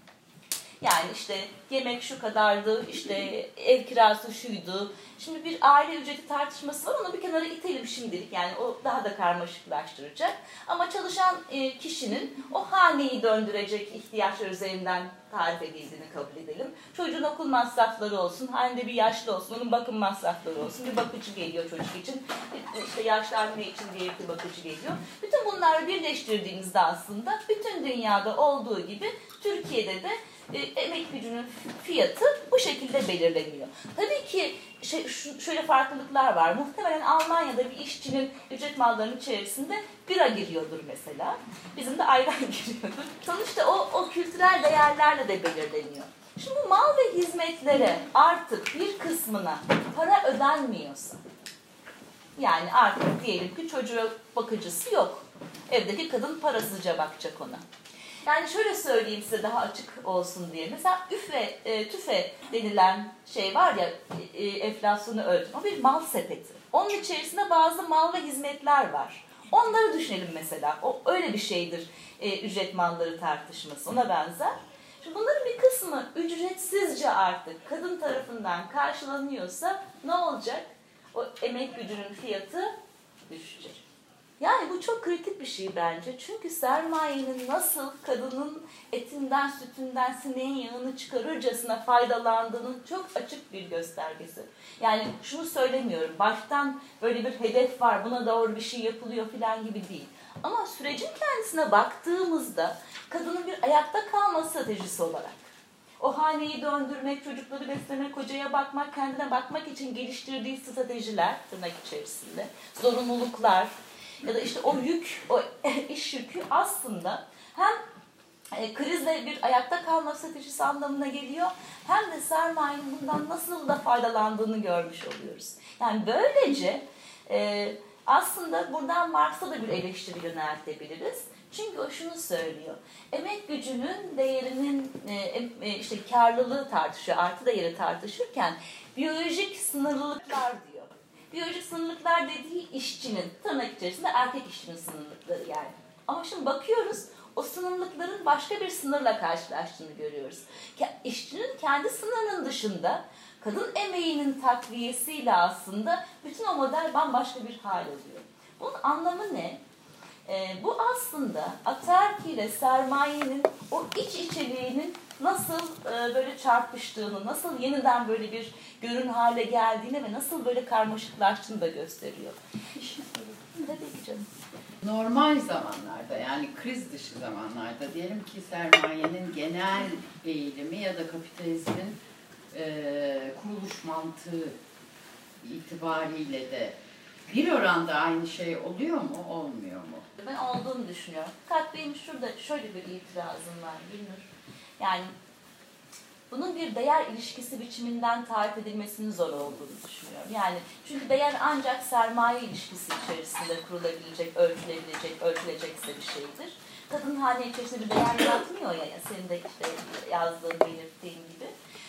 Yani işte yemek şu kadardı, işte ev kirası şuydu. Şimdi bir aile ücreti tartışması var, onu bir kenara itelim şimdilik. Yani o daha da karmaşıklaştıracak. Ama çalışan kişinin o haneyi döndürecek ihtiyaçlar üzerinden tarif edildiğini kabul edelim. Çocuğun okul masrafları olsun, hanede bir yaşlı olsun, onun bakım masrafları olsun. Bir bakıcı geliyor çocuk için, işte yaşlanma için diğer bir bakıcı geliyor. Bütün bunları birleştirdiğimizde aslında bütün dünyada olduğu gibi Türkiye'de de emek gücünün fiyatı bu şekilde belirleniyor. Tabii ki şöyle farklılıklar var. Muhtemelen Almanya'da bir işçinin ücret mallarının içerisinde bira giriyordur mesela. Bizim de ayran giriyordur. Sonuçta o kültürel değerlerle de belirleniyor. Şimdi bu mal ve hizmetlere artık bir kısmına para ödenmiyorsa, yani artık diyelim ki çocuğa bakıcısı yok. Evdeki kadın parasızca bakacak ona. Yani şöyle söyleyeyim size daha açık olsun diye. Mesela tüfe denilen şey var ya, enflasyonu ölçen. O bir mal sepeti. Onun içerisinde bazı mal ve hizmetler var. Onları düşünelim mesela. O öyle bir şeydir ücret malları tartışması. Ona benzer. Şimdi bunların bir kısmı ücretsizce artık kadın tarafından karşılanıyorsa ne olacak? O emek gücünün fiyatı düşecek. Yani bu çok kritik bir şey bence. Çünkü sermayenin nasıl kadının etinden, sütünden, sineğin yağını çıkarırcasına faydalandığının çok açık bir göstergesi. Yani şunu söylemiyorum, baştan böyle bir hedef var, buna doğru bir şey yapılıyor falan gibi değil. Ama sürecin kendisine baktığımızda kadının bir ayakta kalma stratejisi olarak, o haneyi döndürmek, çocukları beslemek, kocaya bakmak, kendine bakmak için geliştirdiği stratejiler, tırnak içerisinde, zorunluluklar, ya da işte o yük, o iş yükü aslında hem krizle bir ayakta kalma stratejisi anlamına geliyor, hem de sermayenin bundan nasıl da faydalandığını görmüş oluyoruz. Yani böylece aslında buradan Marx'a da bir eleştiri yöneltebiliriz. Çünkü o şunu söylüyor. Emek gücünün değerinin işte karlılığı tartışıyor, artı değeri tartışırken biyolojik sınırlılıklar diyor. Biyolojik sınırlılıklar dediği işçinin, tırnak içerisinde erkek işçinin sınırlılıkları yani. Ama şimdi bakıyoruz, o sınırlılıkların başka bir sınırla karşılaştığını görüyoruz. İşçinin kendi sınırının dışında kadın emeğinin takviyesiyle aslında bütün o model bambaşka bir hal alıyor. Bunun anlamı ne? Bu aslında ataerki ile sermayenin o iç içeliğinin nasıl böyle çarpıştığını, nasıl yeniden böyle bir görün hale geldiğini ve nasıl böyle karmaşıklaştığını da gösteriyor. Tabii ki canım. Normal zamanlarda, yani kriz dışı zamanlarda, diyelim ki sermayenin genel eğilimi ya da kapitalizmin kuruluş mantığı itibariyle de bir oranda aynı şey oluyor mu, olmuyor mu? Ben olduğunu düşünüyorum. Fakat benim şurada şöyle bir itirazım var Gülnur. Yani bunun bir değer ilişkisi biçiminden tarif edilmesinin zor olduğunu düşünüyorum. Yani çünkü değer ancak sermaye ilişkisi içerisinde kurulabilecek, ölçülecekse bir şeydir. Kadın hane içerisinde bir değer yaratmıyor ya, senin de işte yazdığın, belirttiğin gibi.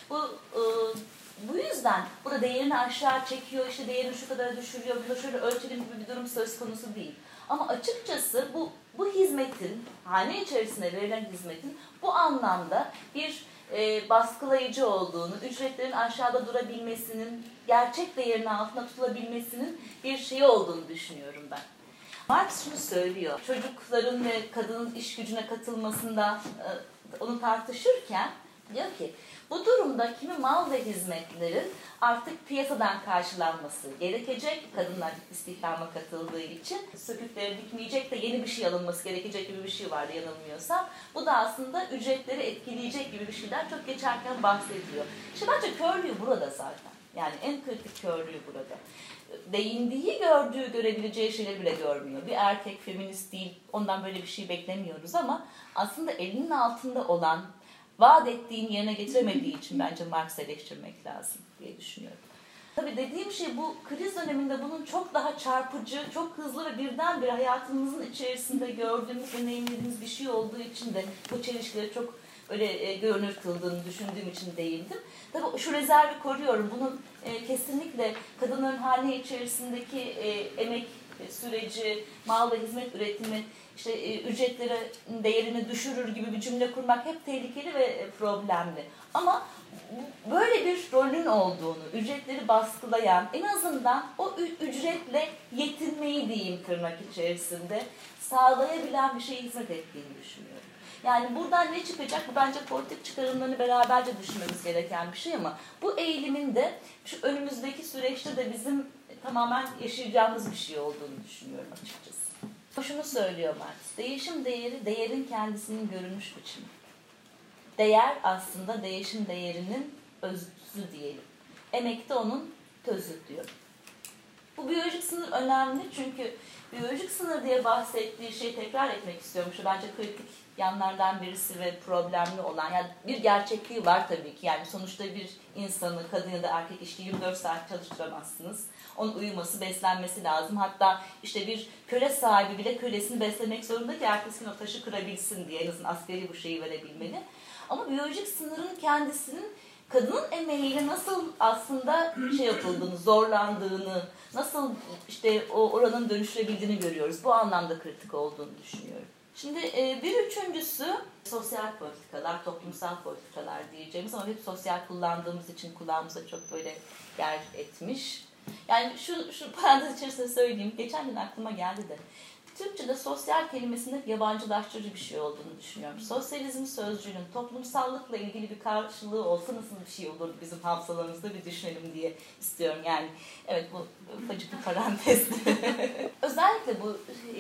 Bu yüzden burada değerini aşağı çekiyor, işte değerini şu kadar düşürüyor, bunu şöyle ölçelim gibi bir durum söz konusu değil. Ama açıkçası bu hizmetin, hane içerisinde verilen hizmetin bu anlamda bir baskılayıcı olduğunu, ücretlerin aşağıda durabilmesinin, gerçek değerinin altında tutulabilmesinin bir şeyi olduğunu düşünüyorum ben. Marx şunu söylüyor, çocukların ve kadının iş gücüne katılmasında onu tartışırken diyor ki, bu durumda kimi mal ve hizmetlerin artık piyasadan karşılanması gerekecek. Kadınlar istihdama katıldığı için sökükleri dikmeyecek de yeni bir şey alınması gerekecek gibi bir şey vardı yanılmıyorsam. Bu da aslında ücretleri etkileyecek gibi bir şeyden çok geçerken bahsediyor. İşte bence körlüğü burada zaten. Yani en kritik körlüğü burada. Değindiği, görebileceği şeyleri bile görmüyor. Bir erkek feminist değil, ondan böyle bir şey beklemiyoruz ama aslında elinin altında olan, vaat ettiğini yerine getiremediği için bence Marx'ı eleştirmek lazım diye düşünüyorum. Tabii dediğim şey bu kriz döneminde bunun çok daha çarpıcı, çok hızlı ve birdenbire hayatımızın içerisinde gördüğümüz, deneyimlediğimiz bir şey olduğu için de bu çelişkileri çok öyle görünür kıldığını düşündüğüm için değindim. Tabii şu rezervi koruyorum. Bunun kesinlikle kadının hane içerisindeki emek süreci, mal ve hizmet üretimi, işte ücretlerin değerini düşürür gibi bir cümle kurmak hep tehlikeli ve problemli. Ama böyle bir rolün olduğunu, ücretleri baskılayan, en azından o ücretle yetinmeyi diyeyim tırnak içerisinde sağlayabilen bir şeye hizmet ettiğini düşünüyorum. Yani buradan ne çıkacak? Bu bence politik çıkarımlarını beraberce düşünmemiz gereken bir şey ama bu eğilimin de şu önümüzdeki süreçte de bizim tamamen yaşayacağımız bir şey olduğunu düşünüyorum açıkçası. Şunu söylüyor Marx, değişim değeri, değerin kendisinin görünüş biçimi. Değer aslında değişim değerinin özü diyelim. Emek de onun tözü diyor. Bu biyolojik sınır önemli çünkü biyolojik sınır diye bahsettiği şeyi tekrar etmek istiyorum. Şu bence kritik yanlardan birisi ve problemli olan, yani bir gerçekliği var tabii ki. Yani sonuçta bir insanı, kadın ya da erkek işçi 24 saat çalıştıramazsınız. Onun uyuması, beslenmesi lazım. Hatta işte bir köle sahibi bile kölesini beslemek zorunda ki ertesi gün o taşı kırabilsin diye, en azından askeri bu şeyi verebilmeli. Ama biyolojik sınırın kendisinin kadının emeğiyle nasıl aslında şey yapıldığını, zorlandığını, nasıl işte oranın dönüştürebildiğini görüyoruz. Bu anlamda kritik olduğunu düşünüyorum. Şimdi bir üçüncüsü sosyal politikalar, toplumsal politikalar diyeceğimiz ama hep sosyal kullandığımız için kulağımıza çok böyle yer etmiş. Yani şu parantez içerisinde söyleyeyim, geçen gün aklıma geldi de. Türkçe'de sosyal kelimesinin yabancılaştırıcı bir şey olduğunu düşünüyorum. Sosyalizm sözcüğünün toplumsallıkla ilgili bir karşılığı olsa nasıl bir şey olurdu bizim hafızalarımızda bir düşünelim diye istiyorum. Yani evet, bu ufacık bir parantezdi. Özellikle bu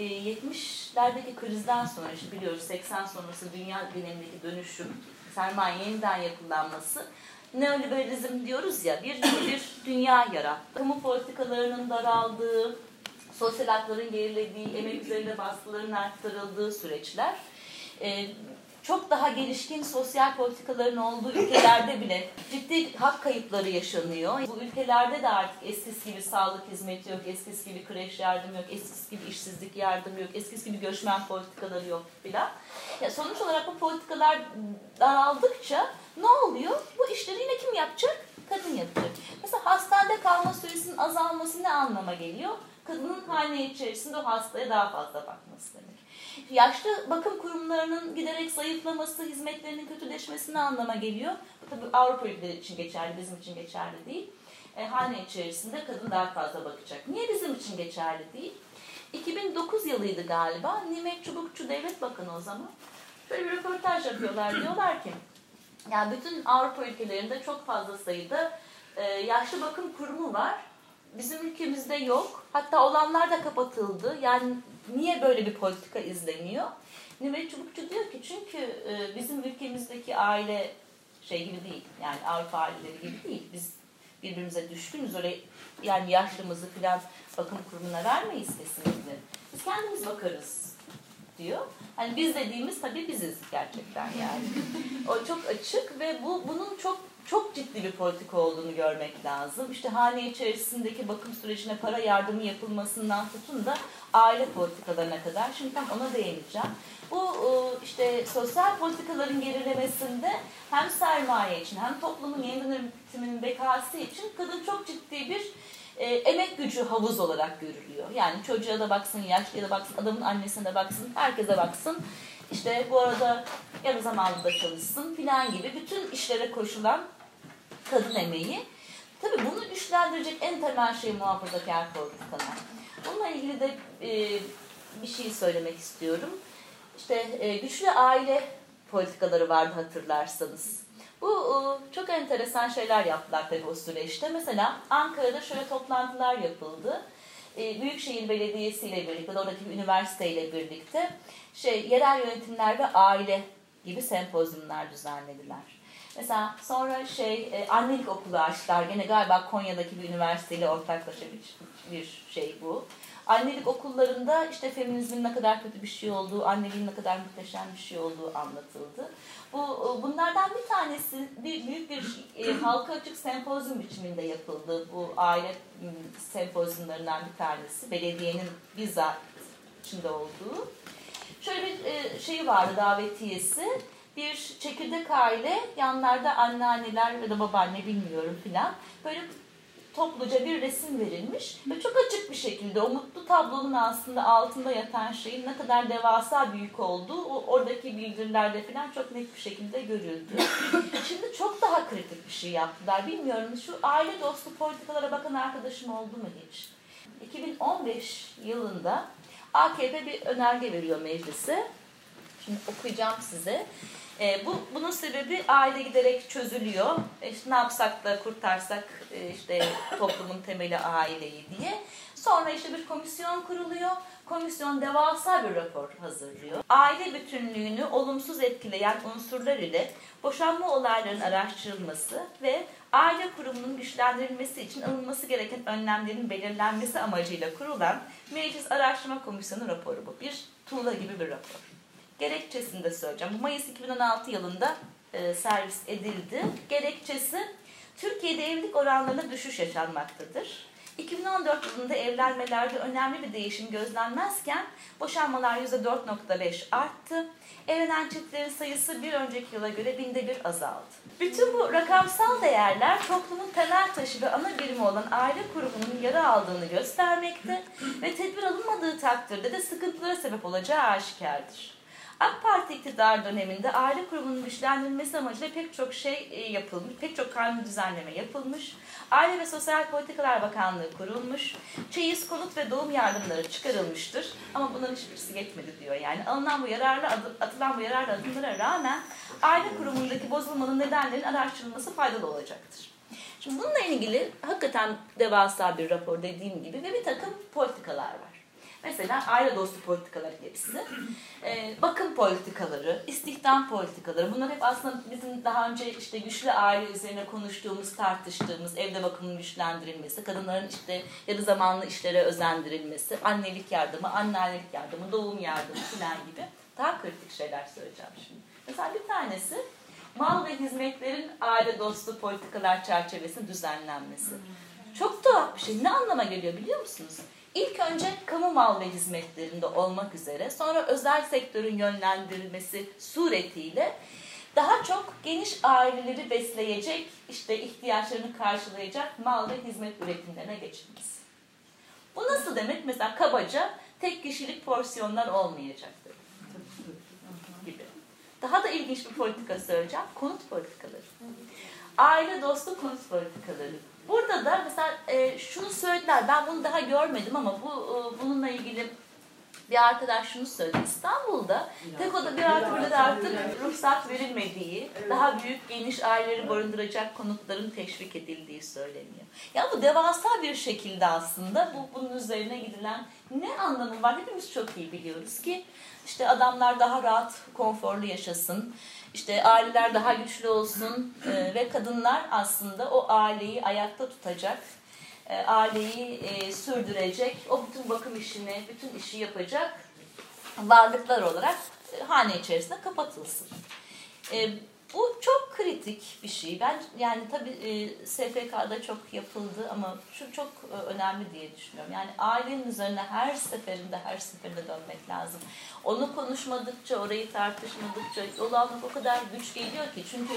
70'lerdeki krizden sonra, işte biliyoruz 80 sonrası dünya genelindeki dönüşüm, sermaye yeniden yapılanması, neoliberalizm diyoruz ya, bir dünya yarattı. Kamu politikalarının daraldığı, sosyal hakların gerilediği, emek üzerinde baskıların arttırıldığı süreçler çok daha gelişkin sosyal politikaların olduğu ülkelerde bile ciddi hak kayıpları yaşanıyor. Bu ülkelerde de artık eskisi gibi sağlık hizmeti yok, eskisi gibi kreş yardım yok, eskisi gibi işsizlik yardım yok, eskisi gibi göçmen politikaları yok filan. Ya sonuç olarak bu politikalar daraldıkça ne oluyor? Bu işleri yine kim yapacak? Kadın yapacak. Mesela hastanede kalma süresinin azalması ne anlama geliyor? Kadının hane içerisinde o hastaya daha fazla bakması demek. Yaşlı bakım kurumlarının giderek zayıflaması, hizmetlerinin kötüleşmesi ne anlama geliyor? Tabii Avrupa ülkeleri için geçerli, bizim için geçerli değil. Hane içerisinde kadın daha fazla bakacak. Niye bizim için geçerli değil? 2009 yılıydı galiba. Nimet Çubukçu Devlet Bakanı o zaman. Şöyle bir röportaj yapıyorlar. Diyorlar ki, yani bütün Avrupa ülkelerinde çok fazla sayıda yaşlı bakım kurumu var. Bizim ülkemizde yok. Hatta olanlar da kapatıldı. Yani niye böyle bir politika izleniyor? Nimet Çubukçu diyor ki çünkü bizim ülkemizdeki aile şey gibi değil. Yani Avrupa aileleri gibi değil. Biz birbirimize düşkünüz. Öyle yani yaşlımızı falan bakım kurumuna vermeyiz kesinlikle. Biz kendimiz bakarız diyor. Hani biz dediğimiz tabii biziz gerçekten yani. O çok açık ve bunun çok ciddi bir politika olduğunu görmek lazım. İşte hane içerisindeki bakım sürecine para yardımı yapılmasından tutun da aile politikalarına kadar. Şimdi tam ona değineceğim. Bu işte sosyal politikaların gerilemesinde hem sermaye için hem toplumun yeniden üretiminin bekası için kadın çok ciddi bir emek gücü havuz olarak görülüyor. Yani çocuğa da baksın, yaşlıya da baksın, adamın annesine de baksın, herkese baksın. İşte bu arada yarı zamanlı da çalışsın filan gibi bütün işlere koşulan kadın emeği. Tabii bunu güçlendirecek en temel şey muhafazakar politikalar. Bununla ilgili de bir şey söylemek istiyorum. İşte güçlü aile politikaları vardı hatırlarsanız. Bu çok enteresan şeyler yaptılar tabii o süreçte. Mesela Ankara'da şöyle toplantılar yapıldı. Büyükşehir Belediyesi ile birlikte, oradaki bir üniversiteyle birlikte yerel yönetimler ve aile gibi sempozyumlar düzenlediler. Mesela sonra annelik okulu açtılar. Gene galiba Konya'daki bir üniversiteyle ortaklaşa bir şey bu. Annelik okullarında işte feminizmin ne kadar kötü bir şey olduğu, anneliğin ne kadar muhteşem bir şey olduğu anlatıldı. Bunlardan bir tanesi büyük bir halka açık sempozyum biçiminde yapıldı. Bu aile sempozyumlarından bir tanesi. Belediyenin bizzat içinde olduğu. Şöyle bir şey vardı, davetiyesi. Bir çekirdek aile, yanlarda anneanneler ya da babaanne bilmiyorum filan. Böyle topluca bir resim verilmiş ve çok açık bir şekilde o mutlu tablonun aslında altında yatan şeyin ne kadar devasa büyük olduğu oradaki bildirilerde falan çok net bir şekilde görüldü. Şimdi çok daha kritik bir şey yaptılar. Bilmiyorum, şu aile dostu politikalara bakan arkadaşım oldu mu hiç? 2015 yılında AKP bir önerge veriyor meclise. Şimdi okuyacağım size. Bunun sebebi aile giderek çözülüyor. İşte ne yapsak da kurtarsak işte toplumun temeli aileyi diye. Sonra işte bir komisyon kuruluyor. Komisyon devasa bir rapor hazırlıyor. Aile bütünlüğünü olumsuz etkileyen unsurlar ile boşanma olaylarının araştırılması ve aile kurumunun güçlendirilmesi için alınması gereken önlemlerin belirlenmesi amacıyla kurulan Meclis Araştırma Komisyonu raporu bu. Bir tuğla gibi bir rapor. Gerekçesini de söyleyeceğim. Bu Mayıs 2016 yılında servis edildi. Gerekçesi Türkiye'de evlilik oranlarında düşüş yaşanmaktadır. 2014 yılında evlenmelerde önemli bir değişim gözlenmezken boşanmalar %4.5 arttı. Evlenen çiftlerin sayısı bir önceki yıla göre 1/1000 azaldı. Bütün bu rakamsal değerler toplumun temel taşı ve ana birimi olan aile kurumunun yara aldığını göstermekte ve tedbir alınmadığı takdirde de sıkıntılara sebep olacağı aşikardır. AK Parti iktidar döneminde aile kurumunun güçlendirilmesi amacıyla pek çok şey yapılmış, pek çok kanun düzenleme yapılmış, Aile ve Sosyal Politikalar Bakanlığı kurulmuş, çeyiz, konut ve doğum yardımları çıkarılmıştır. Ama bunların hiçbirisi yetmedi diyor. Yani atılan bu yararlı adımlara rağmen aile kurumundaki bozulmanın nedenlerinin araştırılması faydalı olacaktır. Şimdi bununla ilgili hakikaten devasa bir rapor dediğim gibi ve bir takım politikalar var. Mesela aile dostu politikalar hepsi, bakım politikaları, istihdam politikaları. Bunlar hep aslında bizim daha önce işte güçlü aile üzerine konuştuğumuz, tartıştığımız, evde bakımın güçlendirilmesi, kadınların işte yarı zamanlı işlere özendirilmesi, annelik yardımı, anneannelik yardımı, doğum yardımı falan gibi Daha kritik şeyler söyleyeceğim şimdi. Mesela bir tanesi mal ve hizmetlerin aile dostu politikalar çerçevesinde düzenlenmesi. Çok tuhaf bir şey. Ne anlama geliyor biliyor musunuz? İlk önce kamu mal ve hizmetlerinde olmak üzere, sonra özel sektörün yönlendirilmesi suretiyle daha çok geniş aileleri besleyecek, işte ihtiyaçlarını karşılayacak mal ve hizmet üretimlerine geçilmesi. Bu nasıl demek? Mesela kabaca tek kişilik porsiyonlar olmayacaktır gibi. Daha da ilginç bir politika söyleyeceğim. Konut politikaları. Aile dostu konut politikaları. Burada da mesela şunu söylediler. Ben bunu daha görmedim ama bununla ilgili bir arkadaş şunu söyledi. İstanbul'da tek oda 1+1'lere artık ruhsat verilmediği, daha büyük geniş aileleri barındıracak konutların teşvik edildiği söyleniyor. Ya bu devasa bir şekilde aslında bunun üzerine gidilen ne anlamı var? Hepimiz çok iyi biliyoruz ki işte adamlar daha rahat, konforlu yaşasın. İşte aileler daha güçlü olsun ve kadınlar aslında o aileyi ayakta tutacak, aileyi sürdürecek, o bütün bakım işini, bütün işi yapacak varlıklar olarak hane içerisinde kapatılsın. Bu çok kritik bir şey. Ben yani tabii SFK'da çok yapıldı ama şu çok önemli diye düşünüyorum. Yani ailenin üzerine her seferinde dönmek lazım. Onu konuşmadıkça, orayı tartışmadıkça yol almak o kadar güç geliyor ki. Çünkü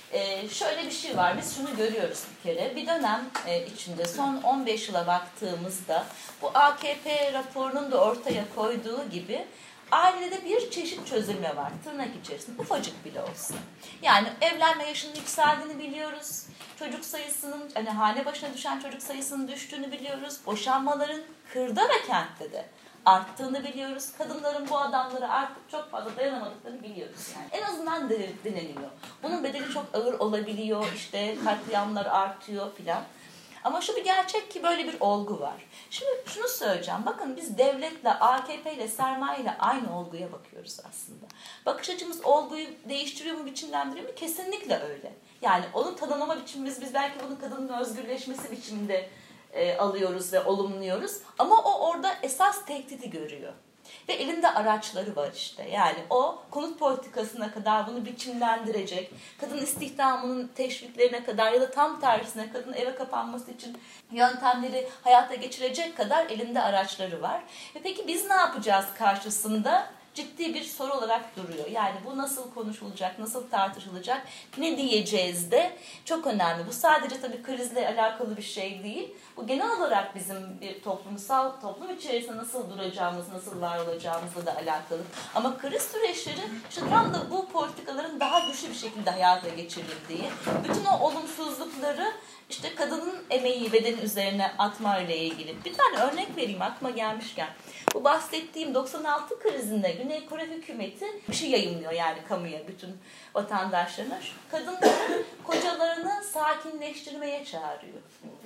şöyle bir şey var. Biz şunu görüyoruz bir kere. Bir dönem içinde son 15 yıla baktığımızda bu AKP raporunun da ortaya koyduğu gibi ailede bir çeşit çözülme var. Tırnak içerisinde ufacık bile olsa. Yani evlenme yaşının yükseldiğini biliyoruz. Çocuk sayısının, hani hane başına düşen çocuk sayısının düştüğünü biliyoruz. Boşanmaların kırda ve kentte de arttığını biliyoruz. Kadınların bu adamlara artık çok fazla dayanamadıklarını biliyoruz. Yani en azından deneniyor. Bunun bedeli çok ağır olabiliyor. İşte katliamlar artıyor filan. Ama şu bir gerçek ki böyle bir olgu var. Şimdi şunu söyleyeceğim. Bakın biz devletle, AKP ile, sermaye ile aynı olguya bakıyoruz aslında. Bakış açımız olguyu değiştiriyor mu, biçimlendiriyor mu? Kesinlikle öyle. Yani onun tanımlama biçimimiz, biz belki bunun kadının özgürleşmesi biçiminde alıyoruz ve olumluyoruz. Ama o orada esas tehdidi görüyor. Ve elinde araçları var işte. Yani o konut politikasına kadar bunu biçimlendirecek, kadın istihdamının teşviklerine kadar ya da tam tersine kadın eve kapanması için yöntemleri hayata geçirecek kadar elinde araçları var. Ve peki biz ne yapacağız karşısında? Ciddi bir soru olarak duruyor. Yani bu nasıl konuşulacak, nasıl tartışılacak, ne diyeceğiz de çok önemli. Bu sadece tabii krizle alakalı bir şey değil. Bu genel olarak bizim bir toplum içerisinde nasıl duracağımız, nasıl var olacağımızla da alakalı. Ama kriz süreçleri işte tam da bu politikaların daha güçlü bir şekilde hayata geçirildiği, bütün o olumsuzlukları işte kadının emeği, bedeni üzerine atma ile ilgili. Bir tane örnek vereyim aklıma gelmişken. Bu bahsettiğim 96 krizinde Güney Kore hükümeti bir şey yayınlıyor yani kamuya, bütün vatandaşlarına. Kadınların kocalarını sakinleştirmeye çağırıyor.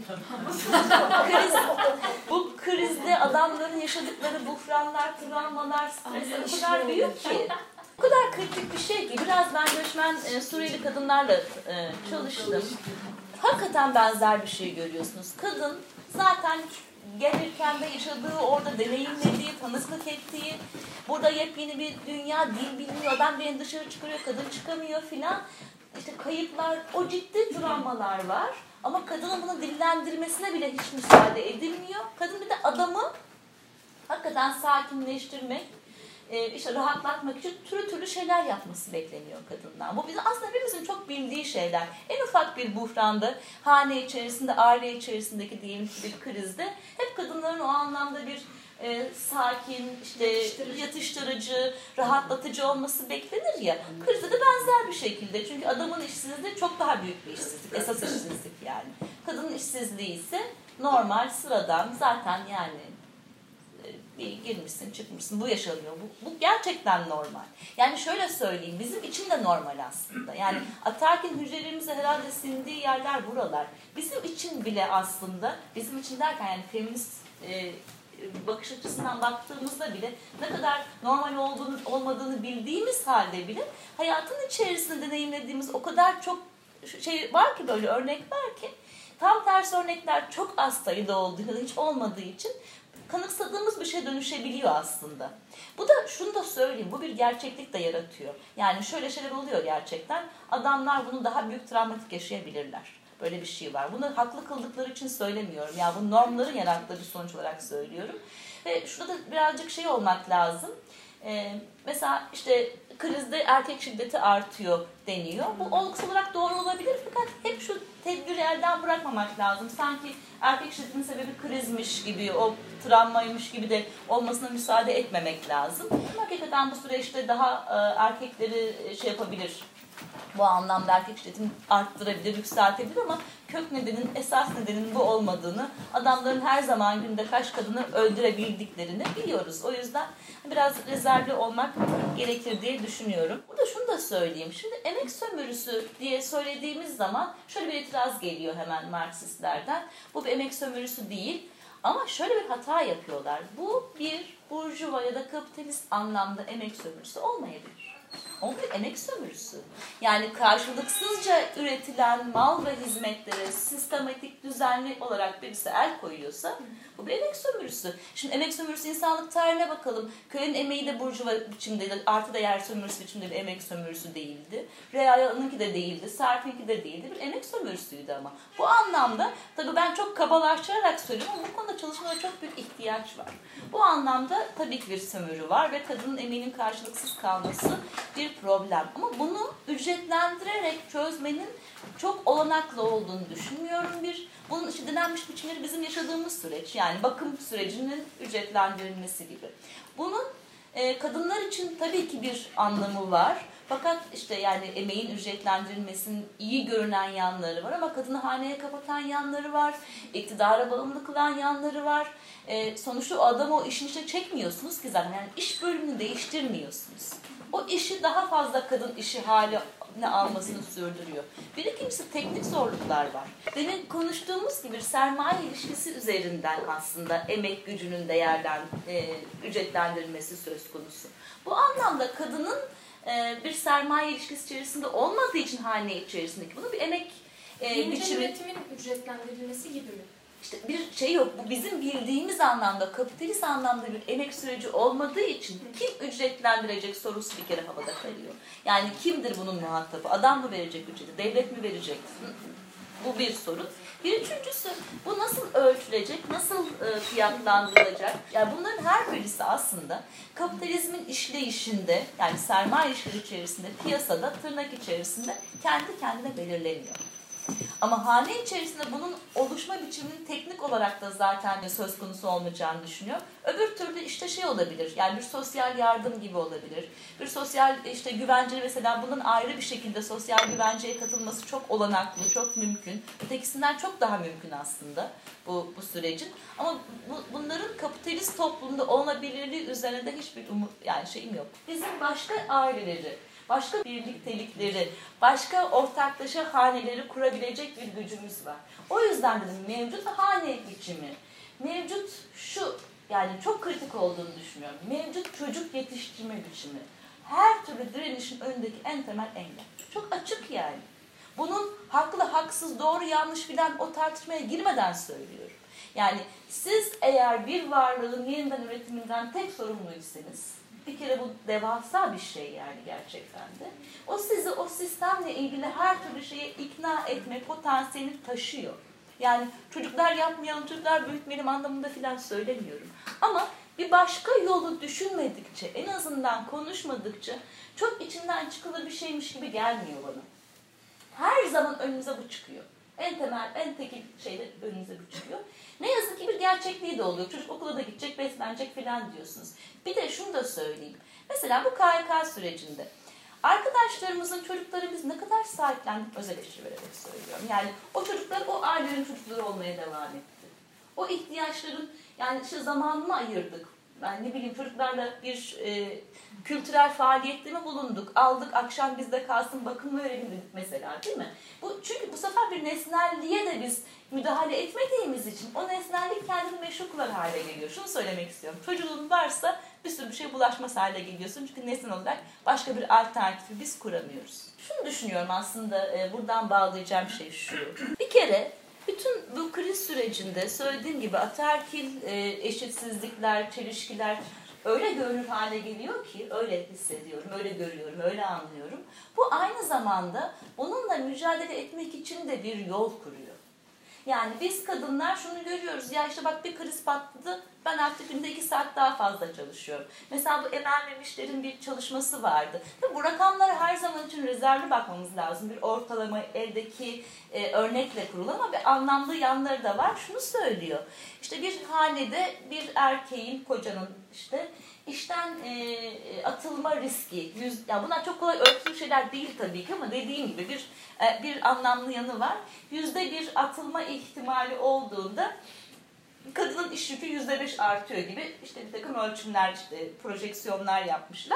Bu krizde adamların yaşadıkları buhranlar, travmalar, stresler o kadar büyük ki. O kadar kritik bir şey ki biraz ben göçmen Suriyeli kadınlarla çalıştım. Hakikaten benzer bir şey görüyorsunuz. Kadın zaten gelirken de yaşadığı, orada deneyimlediği, tanıklık ettiği, burada yepyeni bir dünya, dil bilmiyor, adam beni dışarı çıkarıyor, kadın çıkamıyor filan. İşte kayıplar, o ciddi travmalar var. Ama kadının bunu dillendirmesine bile hiç müsaade edilmiyor. Kadın bir de adamı hakikaten sakinleştirmek, işte rahatlatmak için türlü şeyler yapması bekleniyor kadından. Bu bizim aslında hepimizin çok bildiği şeyler. En ufak bir buhranda, hane içerisinde, aile içerisindeki diyelim ki bir krizde hep kadınların o anlamda bir sakin, işte yatıştırıcı, rahatlatıcı olması beklenir ya. Krizde de benzer bir şekilde. Çünkü adamın işsizliği çok daha büyük bir işsizlik. Esas işsizlik yani. Kadının işsizliği ise normal, sıradan zaten yani bir girmişsin, çıkmışsın. Bu yaşanıyor. Bu gerçekten normal. Yani şöyle söyleyeyim, bizim için de normal aslında. Yani atarken hücrelerimize herhalde sindiği yerler buralar. Bizim için bile aslında, bizim için derken yani feminist bakış açısından baktığımızda bile ne kadar normal olmadığını bildiğimiz halde bile hayatın içerisinde deneyimlediğimiz o kadar çok şey var ki, böyle örnek var ki, tam tersi örnekler çok az sayıda olduğu ya da hiç olmadığı için kanıksadığımız bir şeye dönüşebiliyor aslında. Bu da şunu da söyleyeyim, bu bir gerçeklik de yaratıyor. Yani şöyle şeyler oluyor gerçekten. Adamlar bunu daha büyük travmatik yaşayabilirler. Böyle bir şey var. Bunu haklı kıldıkları için söylemiyorum. Yani bu normların yarattığı bir sonuç olarak söylüyorum. Ve şurada da birazcık şey olmak lazım. Mesela işte krizde erkek şiddeti artıyor deniyor. Bu olgusal olarak doğru olabilir fakat hep şu tedbiri elden bırakmamak lazım. Sanki erkek şiddetin sebebi krizmiş gibi, o travmaymış gibi de olmasına müsaade etmemek lazım. Hakikaten bu süreçte daha erkekleri şey yapabilir. Bu anlamda erkek şiddetini arttırabilir, yükseltebilir ama kök nedenin, esas nedenin bu olmadığını, adamların her zaman günde kaç kadını öldürebildiklerini biliyoruz. O yüzden biraz rezervli olmak gerekir diye düşünüyorum. Burada şunu da söyleyeyim. Şimdi emek sömürüsü diye söylediğimiz zaman şöyle bir itiraz geliyor hemen Marksistlerden. Bu bir emek sömürüsü değil. Ama şöyle bir hata yapıyorlar. Bu bir burjuva ya da kapitalist anlamda emek sömürüsü olmayabilir. O bir emek sömürüsü. Yani karşılıksızca üretilen mal ve hizmetlere sistematik, düzenli olarak birisi el koyuyorsa bu bir emek sömürüsü. Şimdi emek sömürüsü insanlık tarihine bakalım. Köyün emeği de burjuva biçimde, artı değer sömürüsü biçimde bir emek sömürüsü değildi. Reaya'nınki de değildi, Sarp'inki de değildi. Bir emek sömürüsüydü ama. Bu anlamda tabii ben çok kabalaştırarak söylüyorum ama bu konuda çalışmaya çok büyük ihtiyaç var. Bu anlamda tabii ki bir sömürü var ve kadının emeğinin karşılıksız kalması bir problem. Ama bunu ücretlendirerek çözmenin çok olanaklı olduğunu düşünmüyorum. Bunun işte denenmiş biçimleri bizim yaşadığımız süreç. Yani bakım sürecinin ücretlendirilmesi gibi. Bunun kadınlar için tabii ki bir anlamı var. Fakat işte yani emeğin ücretlendirilmesinin iyi görünen yanları var ama kadını haneye kapatan yanları var. İktidara bağımlı kılan yanları var. Sonuçta o adamı o işin içine çekmiyorsunuz ki zaten. Yani iş bölümünü değiştirmiyorsunuz. O işi daha fazla kadın işi haline almasını sürdürüyor. Bir ikincisi teknik zorluklar var. Demin konuştuğumuz gibi sermaye ilişkisi üzerinden aslında emek gücünün ücretlendirilmesi söz konusu. Bu anlamda kadının bir sermaye ilişkisi içerisinde olmadığı için hane içerisindeki bunu bir emek biçimi... üretimin ücretlendirilmesi gibi mi? İşte bir şey yok. Bu bizim bildiğimiz anlamda, kapitalist anlamda bir emek süreci olmadığı için kim ücretlendirecek sorusu bir kere havada kalıyor. Yani kimdir bunun muhatabı? Adam mı verecek ücreti? Devlet mi verecek? Bu bir sorun. Bir üçüncüsü bu nasıl ölçülecek? Nasıl fiyatlandırılacak? Yani bunların her birisi aslında kapitalizmin işleyişinde yani sermaye ilişkileri içerisinde piyasada tırnak içerisinde kendi kendine belirleniyor. Ama hane içerisinde bunun oluşma biçiminin teknik olarak da zaten söz konusu olmayacağını düşünüyor. Öbür türlü işte şey olabilir, yani bir sosyal yardım gibi olabilir. Bir sosyal işte güvenceli mesela bunun ayrı bir şekilde sosyal güvenceye katılması çok olanaklı, çok mümkün. Ötekisinden çok daha mümkün aslında bu sürecin. Ama bunların kapitalist toplumda olabilirliği üzerine de hiçbir yani şeyim yok. Bizim başka aileleri, başka birliktelikleri, başka ortaklaşa haneleri kurabilecek bir gücümüz var. O yüzden dedim mevcut hane biçimi, mevcut şu yani çok kritik olduğunu düşünüyorum. Mevcut çocuk yetiştirme biçimi, her türlü direnişin önündeki en temel engel. Çok açık yani. Bunun haklı, haksız, doğru, yanlış filan o tartışmaya girmeden söylüyorum. Yani siz eğer bir varlığın yeniden üretiminden tek sorumluysanız, bir kere bu devasa bir şey yani gerçekten de. O sizi o sistemle ilgili her türlü şeye ikna etme potansiyelini taşıyor. Yani çocuklar yapmayalım, çocuklar büyütmeyelim anlamında filan söylemiyorum. Ama bir başka yolu düşünmedikçe, en azından konuşmadıkça çok içinden çıkılır bir şeymiş gibi gelmiyor bana. Her zaman önümüze bu çıkıyor. En temel, en tekil şeyde önünüze bu çıkıyor. Ne yazık ki bir gerçekliği de oluyor. Çocuk okula da gidecek, beslenecek falan diyorsunuz. Bir de şunu da söyleyeyim. Mesela bu KYK sürecinde arkadaşlarımızın çocukları biz ne kadar sahiplendik öz eleştiri vererek söylüyorum. Yani o çocuklar o ailelerin çocukları olmaya devam etti. O ihtiyaçların yani işte zamanını ayırdık. Ben ne bileyim çocuklarla bir kültürel faaliyette mi bulunduk? Aldık akşam bizde kalsın bakım verelim dedik mesela değil mi? Çünkü bu sefer bir nesnelliğe de biz müdahale etmediğimiz için o nesnellik kendini meşru kılar hale geliyor. Şunu söylemek istiyorum. Çocuğun varsa bir sürü bir şey bulaşmaz hale geliyorsun. Çünkü nesnel olarak başka bir alternatifi biz kuramıyoruz. Şunu düşünüyorum aslında buradan bağlayacağım şey şu. Bir kere Bütün bu kriz sürecinde söylediğim gibi ataerkil eşitsizlikler, çelişkiler öyle görünür hale geliyor ki, öyle hissediyorum, öyle görüyorum, öyle anlıyorum. Bu aynı zamanda onunla mücadele etmek için de bir yol kuruyor. Yani biz kadınlar şunu görüyoruz, ya işte bak bir kriz patladı, ben artık günde 2 saat daha fazla çalışıyorum. Mesela bu Emel Memişler'in bir çalışması vardı. Ve bu rakamlara her zaman için rezervli bakmamız lazım. Bir ortalama eldeki örnekle kurulu ama bir anlamlı yanları da var. Şunu söylüyor, işte bir hanede bir erkeğin, kocanın işte işten atılma riski, yani bunlar çok kolay ölçülü şeyler değil tabii ki ama dediğim gibi bir anlamlı yanı var. %1 atılma ihtimali olduğunda kadının iş yükü %5 artıyor gibi işte bir takım ölçümler, işte projeksiyonlar yapmışlar.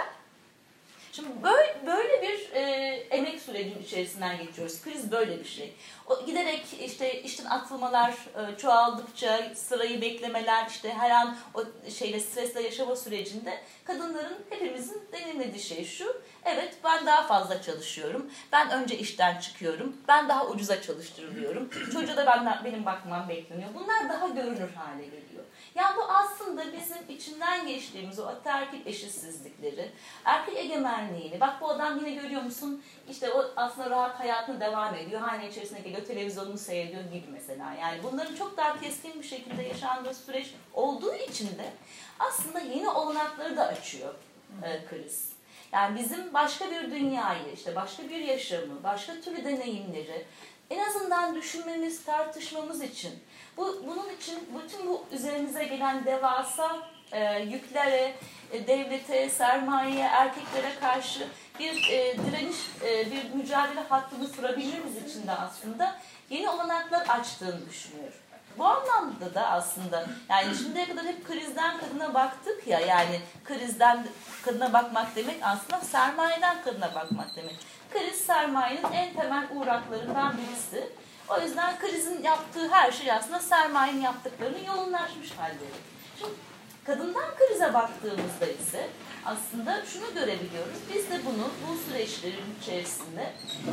Şimdi böyle bir emek sürecinin içerisinden geçiyoruz. Kriz böyle bir şey. O giderek işte işten atılmalar çoğaldıkça sırayı beklemeler, işte her an o stresle yaşama sürecinde kadınların, hepimizin deneyimlediği şey şu: evet, ben daha fazla çalışıyorum. Ben önce işten çıkıyorum. Ben daha ucuza çalıştırılıyorum. Çocuğa da benim bakmam bekleniyor. Bunlar daha görünür hale geliyor. Yani bu aslında bizim içinden geçtiğimiz o ataerkil eşitsizlikleri, erkek egemenliğini, bak bu adam yine görüyor musun, işte o aslında rahat hayatına devam ediyor, hane içerisine geliyor, televizyonunu seyrediyor gibi mesela. Yani bunların çok daha keskin bir şekilde yaşandığı süreç olduğu için de aslında yeni olanakları da açıyor kriz. Yani bizim başka bir dünyayı, işte başka bir yaşamı, başka türlü deneyimleri en azından düşünmemiz, tartışmamız için, bunun için bütün bu üzerimize gelen devasa yüklere, devlete, sermayeye, erkeklere karşı bir direniş, bir mücadele hattını kurabilmemiz için de aslında yeni olanaklar açtığını düşünüyorum. Bu anlamda da aslında yani şimdiye kadar hep krizden kadına baktık ya, yani krizden kadına bakmak demek aslında sermayeden kadına bakmak demek. Kriz sermayenin en temel uğraklarından birisi. O yüzden krizin yaptığı her şey aslında sermayenin yaptıklarının yoğunlaşmış halleri. Şimdi kadından krize baktığımızda ise aslında şunu görebiliyoruz. Biz de bunu bu süreçlerin içerisinde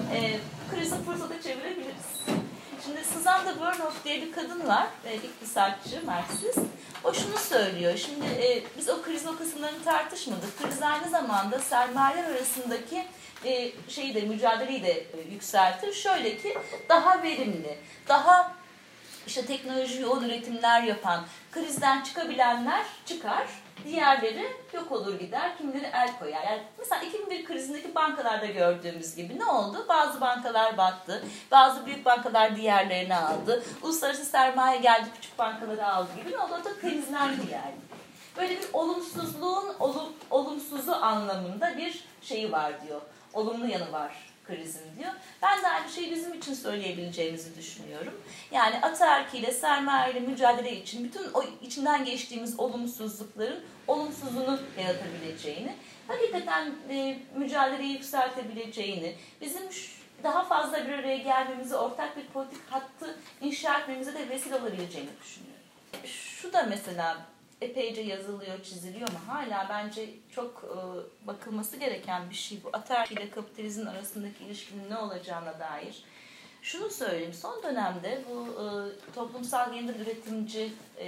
krizi fırsata çevirebiliriz. Şimdi Suzanne Burnhoff diye bir kadın var, iktisatçı, Marksist. O şunu söylüyor, şimdi biz o kriz kısımlarını tartışmadık. Kriz aynı zamanda sermayeler arasındaki mücadeleyi de yükseltir. Şöyle ki, daha verimli, daha işte teknoloji yoğun üretimler yapan, krizden çıkabilenler çıkar, diğerleri yok olur gider, kimileri el koyar. Yani mesela 2001 krizindeki bankalarda gördüğümüz gibi ne oldu? Bazı bankalar battı, bazı büyük bankalar diğerlerini aldı, uluslararası sermaye geldi küçük bankaları aldı gibi. Ne oldu? O da krizlendi yani. Böyle bir olumsuzluğun olumsuzu anlamında bir şeyi var diyor, olumlu yanı var krizin diyor. Ben de aynı şeyi bizim için söyleyebileceğimizi düşünüyorum. Yani ataerkiyle, sermayeyle mücadele için bütün o içinden geçtiğimiz olumsuzlukların olumsuzluğunu yaratabileceğini, hakikaten mücadeleyi yükseltebileceğini, bizim daha fazla bir araya gelmemizi, ortak bir politik hattı inşa etmemize de vesile olabileceğini düşünüyorum. Şu da mesela epeyce yazılıyor, çiziliyor ama hala bence çok bakılması gereken bir şey bu. Ataerkil ile kapitalizmin arasındaki ilişkinin ne olacağına dair. Şunu söyleyeyim, son dönemde bu toplumsal yeniden üretimci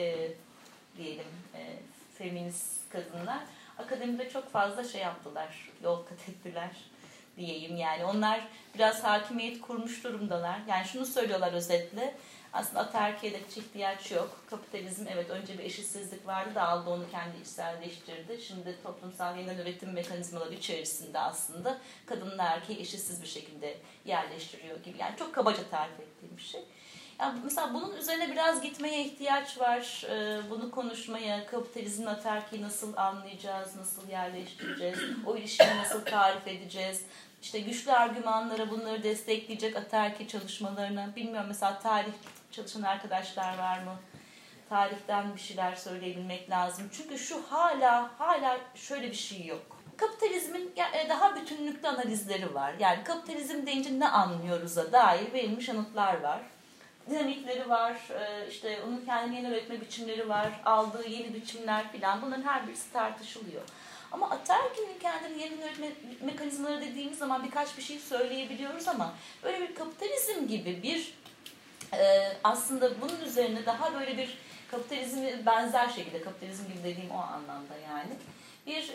diyelim feminist kadınlar akademide çok fazla şey yaptılar, yol kat ettiler diyeyim. Yani onlar biraz hakimiyet kurmuş durumdalar. Yani şunu söylüyorlar özetle. Aslında ataerkiye hiç ihtiyaç yok. Kapitalizm evet önce bir eşitsizlik vardı da aldı onu kendi içselleştirdi. Şimdi toplumsal yeniden üretim mekanizmaları içerisinde aslında kadınla erkeği eşitsiz bir şekilde yerleştiriyor gibi. Yani çok kabaca tarif ettiğim bir şey. Yani mesela bunun üzerine biraz gitmeye ihtiyaç var. Bunu konuşmaya, kapitalizmin ataerkiyi nasıl anlayacağız, nasıl yerleştireceğiz, o ilişkiyi nasıl tarif edeceğiz. İşte güçlü argümanlara bunları destekleyecek ataerkil çalışmalarına, bilmiyorum mesela tarih çalışan arkadaşlar var mı? Tarihten bir şeyler söyleyebilmek lazım. Çünkü şu hala şöyle bir şey yok. Kapitalizmin daha bütünlüklü analizleri var. Yani kapitalizm deyince ne anlıyoruz'a dair verilmiş yanıtlar var. Dinamikleri var, işte onun kendini yeni üretme biçimleri var, aldığı yeni biçimler filan, bunların her birisi tartışılıyor. Ama ataerkilin kendini yeni üretme mekanizmaları dediğimiz zaman birkaç bir şey söyleyebiliyoruz ama böyle bir kapitalizm gibi bir aslında bunun üzerine daha böyle bir kapitalizmi benzer şekilde, kapitalizm gibi dediğim o anlamda yani, bir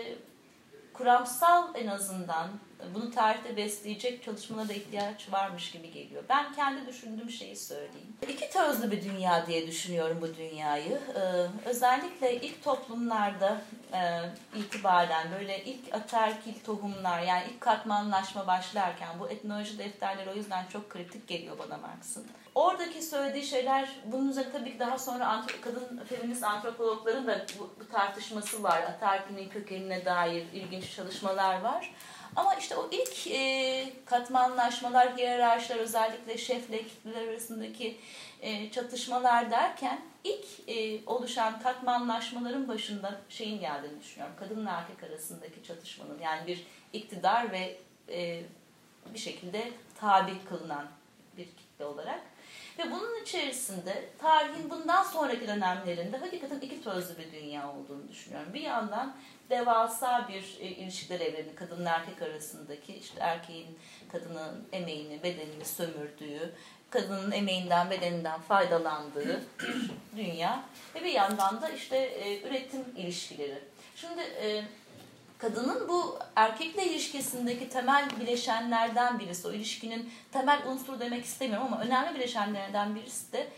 kuramsal en azından bunu tarihte besleyecek çalışmalara da ihtiyaç varmış gibi geliyor. Ben kendi düşündüğüm şeyi söyleyeyim. İki tözlü bir dünya diye düşünüyorum bu dünyayı. Özellikle ilk toplumlarda itibaren böyle ilk ataerkil tohumlar, yani ilk katmanlaşma başlarken, bu etnoloji defterleri o yüzden çok kritik geliyor bana Marx'ın. Oradaki söylediği şeyler, bunun üzerine tabii ki daha sonra kadın feminist antropologların da bu tartışması var. Ataerkilin kökenine dair ilginç çalışmalar var. Ama işte o ilk katmanlaşmalar, hiyerarşiler, özellikle şefle kitleler arasındaki çatışmalar derken ilk oluşan katmanlaşmaların başında şeyin geldiğini düşünüyorum. Kadınla erkek arasındaki çatışmanın, yani bir iktidar ve bir şekilde tabi kılınan bir kitle olarak. Ve bunun içerisinde tarihin bundan sonraki dönemlerinde hakikaten iki tözlü bir dünya olduğunu düşünüyorum. Bir yandan devasa bir ilişkiler evreni, kadınla erkek arasındaki, işte erkeğin kadının emeğini, bedenini sömürdüğü, kadının emeğinden, bedeninden faydalandığı bir dünya. Ve bir yandan da işte üretim ilişkileri. Şimdi kadının bu erkekle ilişkisindeki temel bileşenlerden birisi, o ilişkinin temel unsuru demek istemiyorum ama önemli bileşenlerden birisi de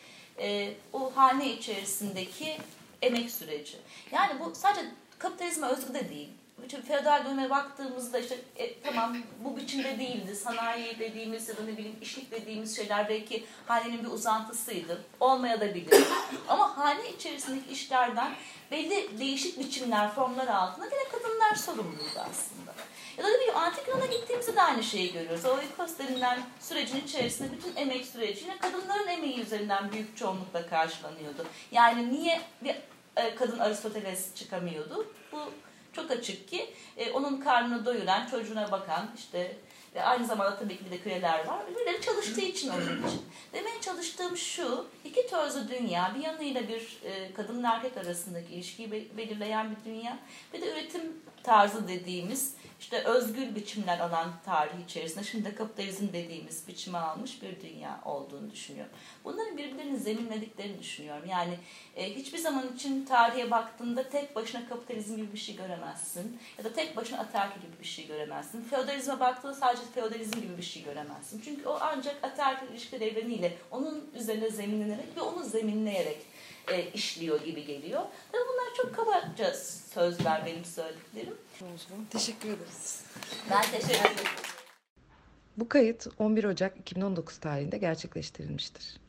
o hane içerisindeki emek süreci. Yani bu sadece kapitalizme özgü de değil. Feodal döneme baktığımızda işte tamam bu biçimde değildi. Sanayi dediğimiz ya da ne bileyim işlik dediğimiz şeyler belki hanenin bir uzantısıydı. Olmaya da bilir. Ama hane içerisindeki işlerden belli değişik biçimler, formlar altında yine kadınlar sorumluydu aslında. Ya da ne bileyim Antik Yunan'a gittiğimizde de aynı şeyi görüyoruz. O Oikos denilen sürecin içerisinde bütün emek süreci yine kadınların emeği üzerinden büyük çoğunlukla karşılanıyordu. Yani niye bir kadın Aristoteles çıkamıyordu? Bu çok açık ki onun karnını doyuran, çocuğuna bakan, işte ve aynı zamanda tabii ki de köleler var. Birileri çalıştığı için onun için. Demeye çalıştığım şu, iki tözlü dünya, bir yanıyla bir kadınla erkek arasındaki ilişkiyi belirleyen bir dünya, bir de üretim tarzı dediğimiz, işte özgür biçimler alan tarih içerisinde, şimdi de kapitalizm dediğimiz biçimi almış bir dünya olduğunu düşünüyorum. Bunların birbirlerini zeminlediklerini düşünüyorum. Yani hiçbir zaman için tarihe baktığında tek başına kapitalizm gibi bir şey göremezsin. Ya da tek başına ataerkil gibi bir şey göremezsin. Feodalizme baktığında sadece feodalizm gibi bir şey göremezsin. Çünkü o ancak ataerkil ilişkiler evreniyle onun üzerine zeminlenerek ve onu zeminleyerek işliyor gibi geliyor. Tabii bunlar çok kabaca sözler benim söylediklerim. Teşekkür ederiz. Ben teşekkür ederim. Bu kayıt 11 Ocak 2019 tarihinde gerçekleştirilmiştir.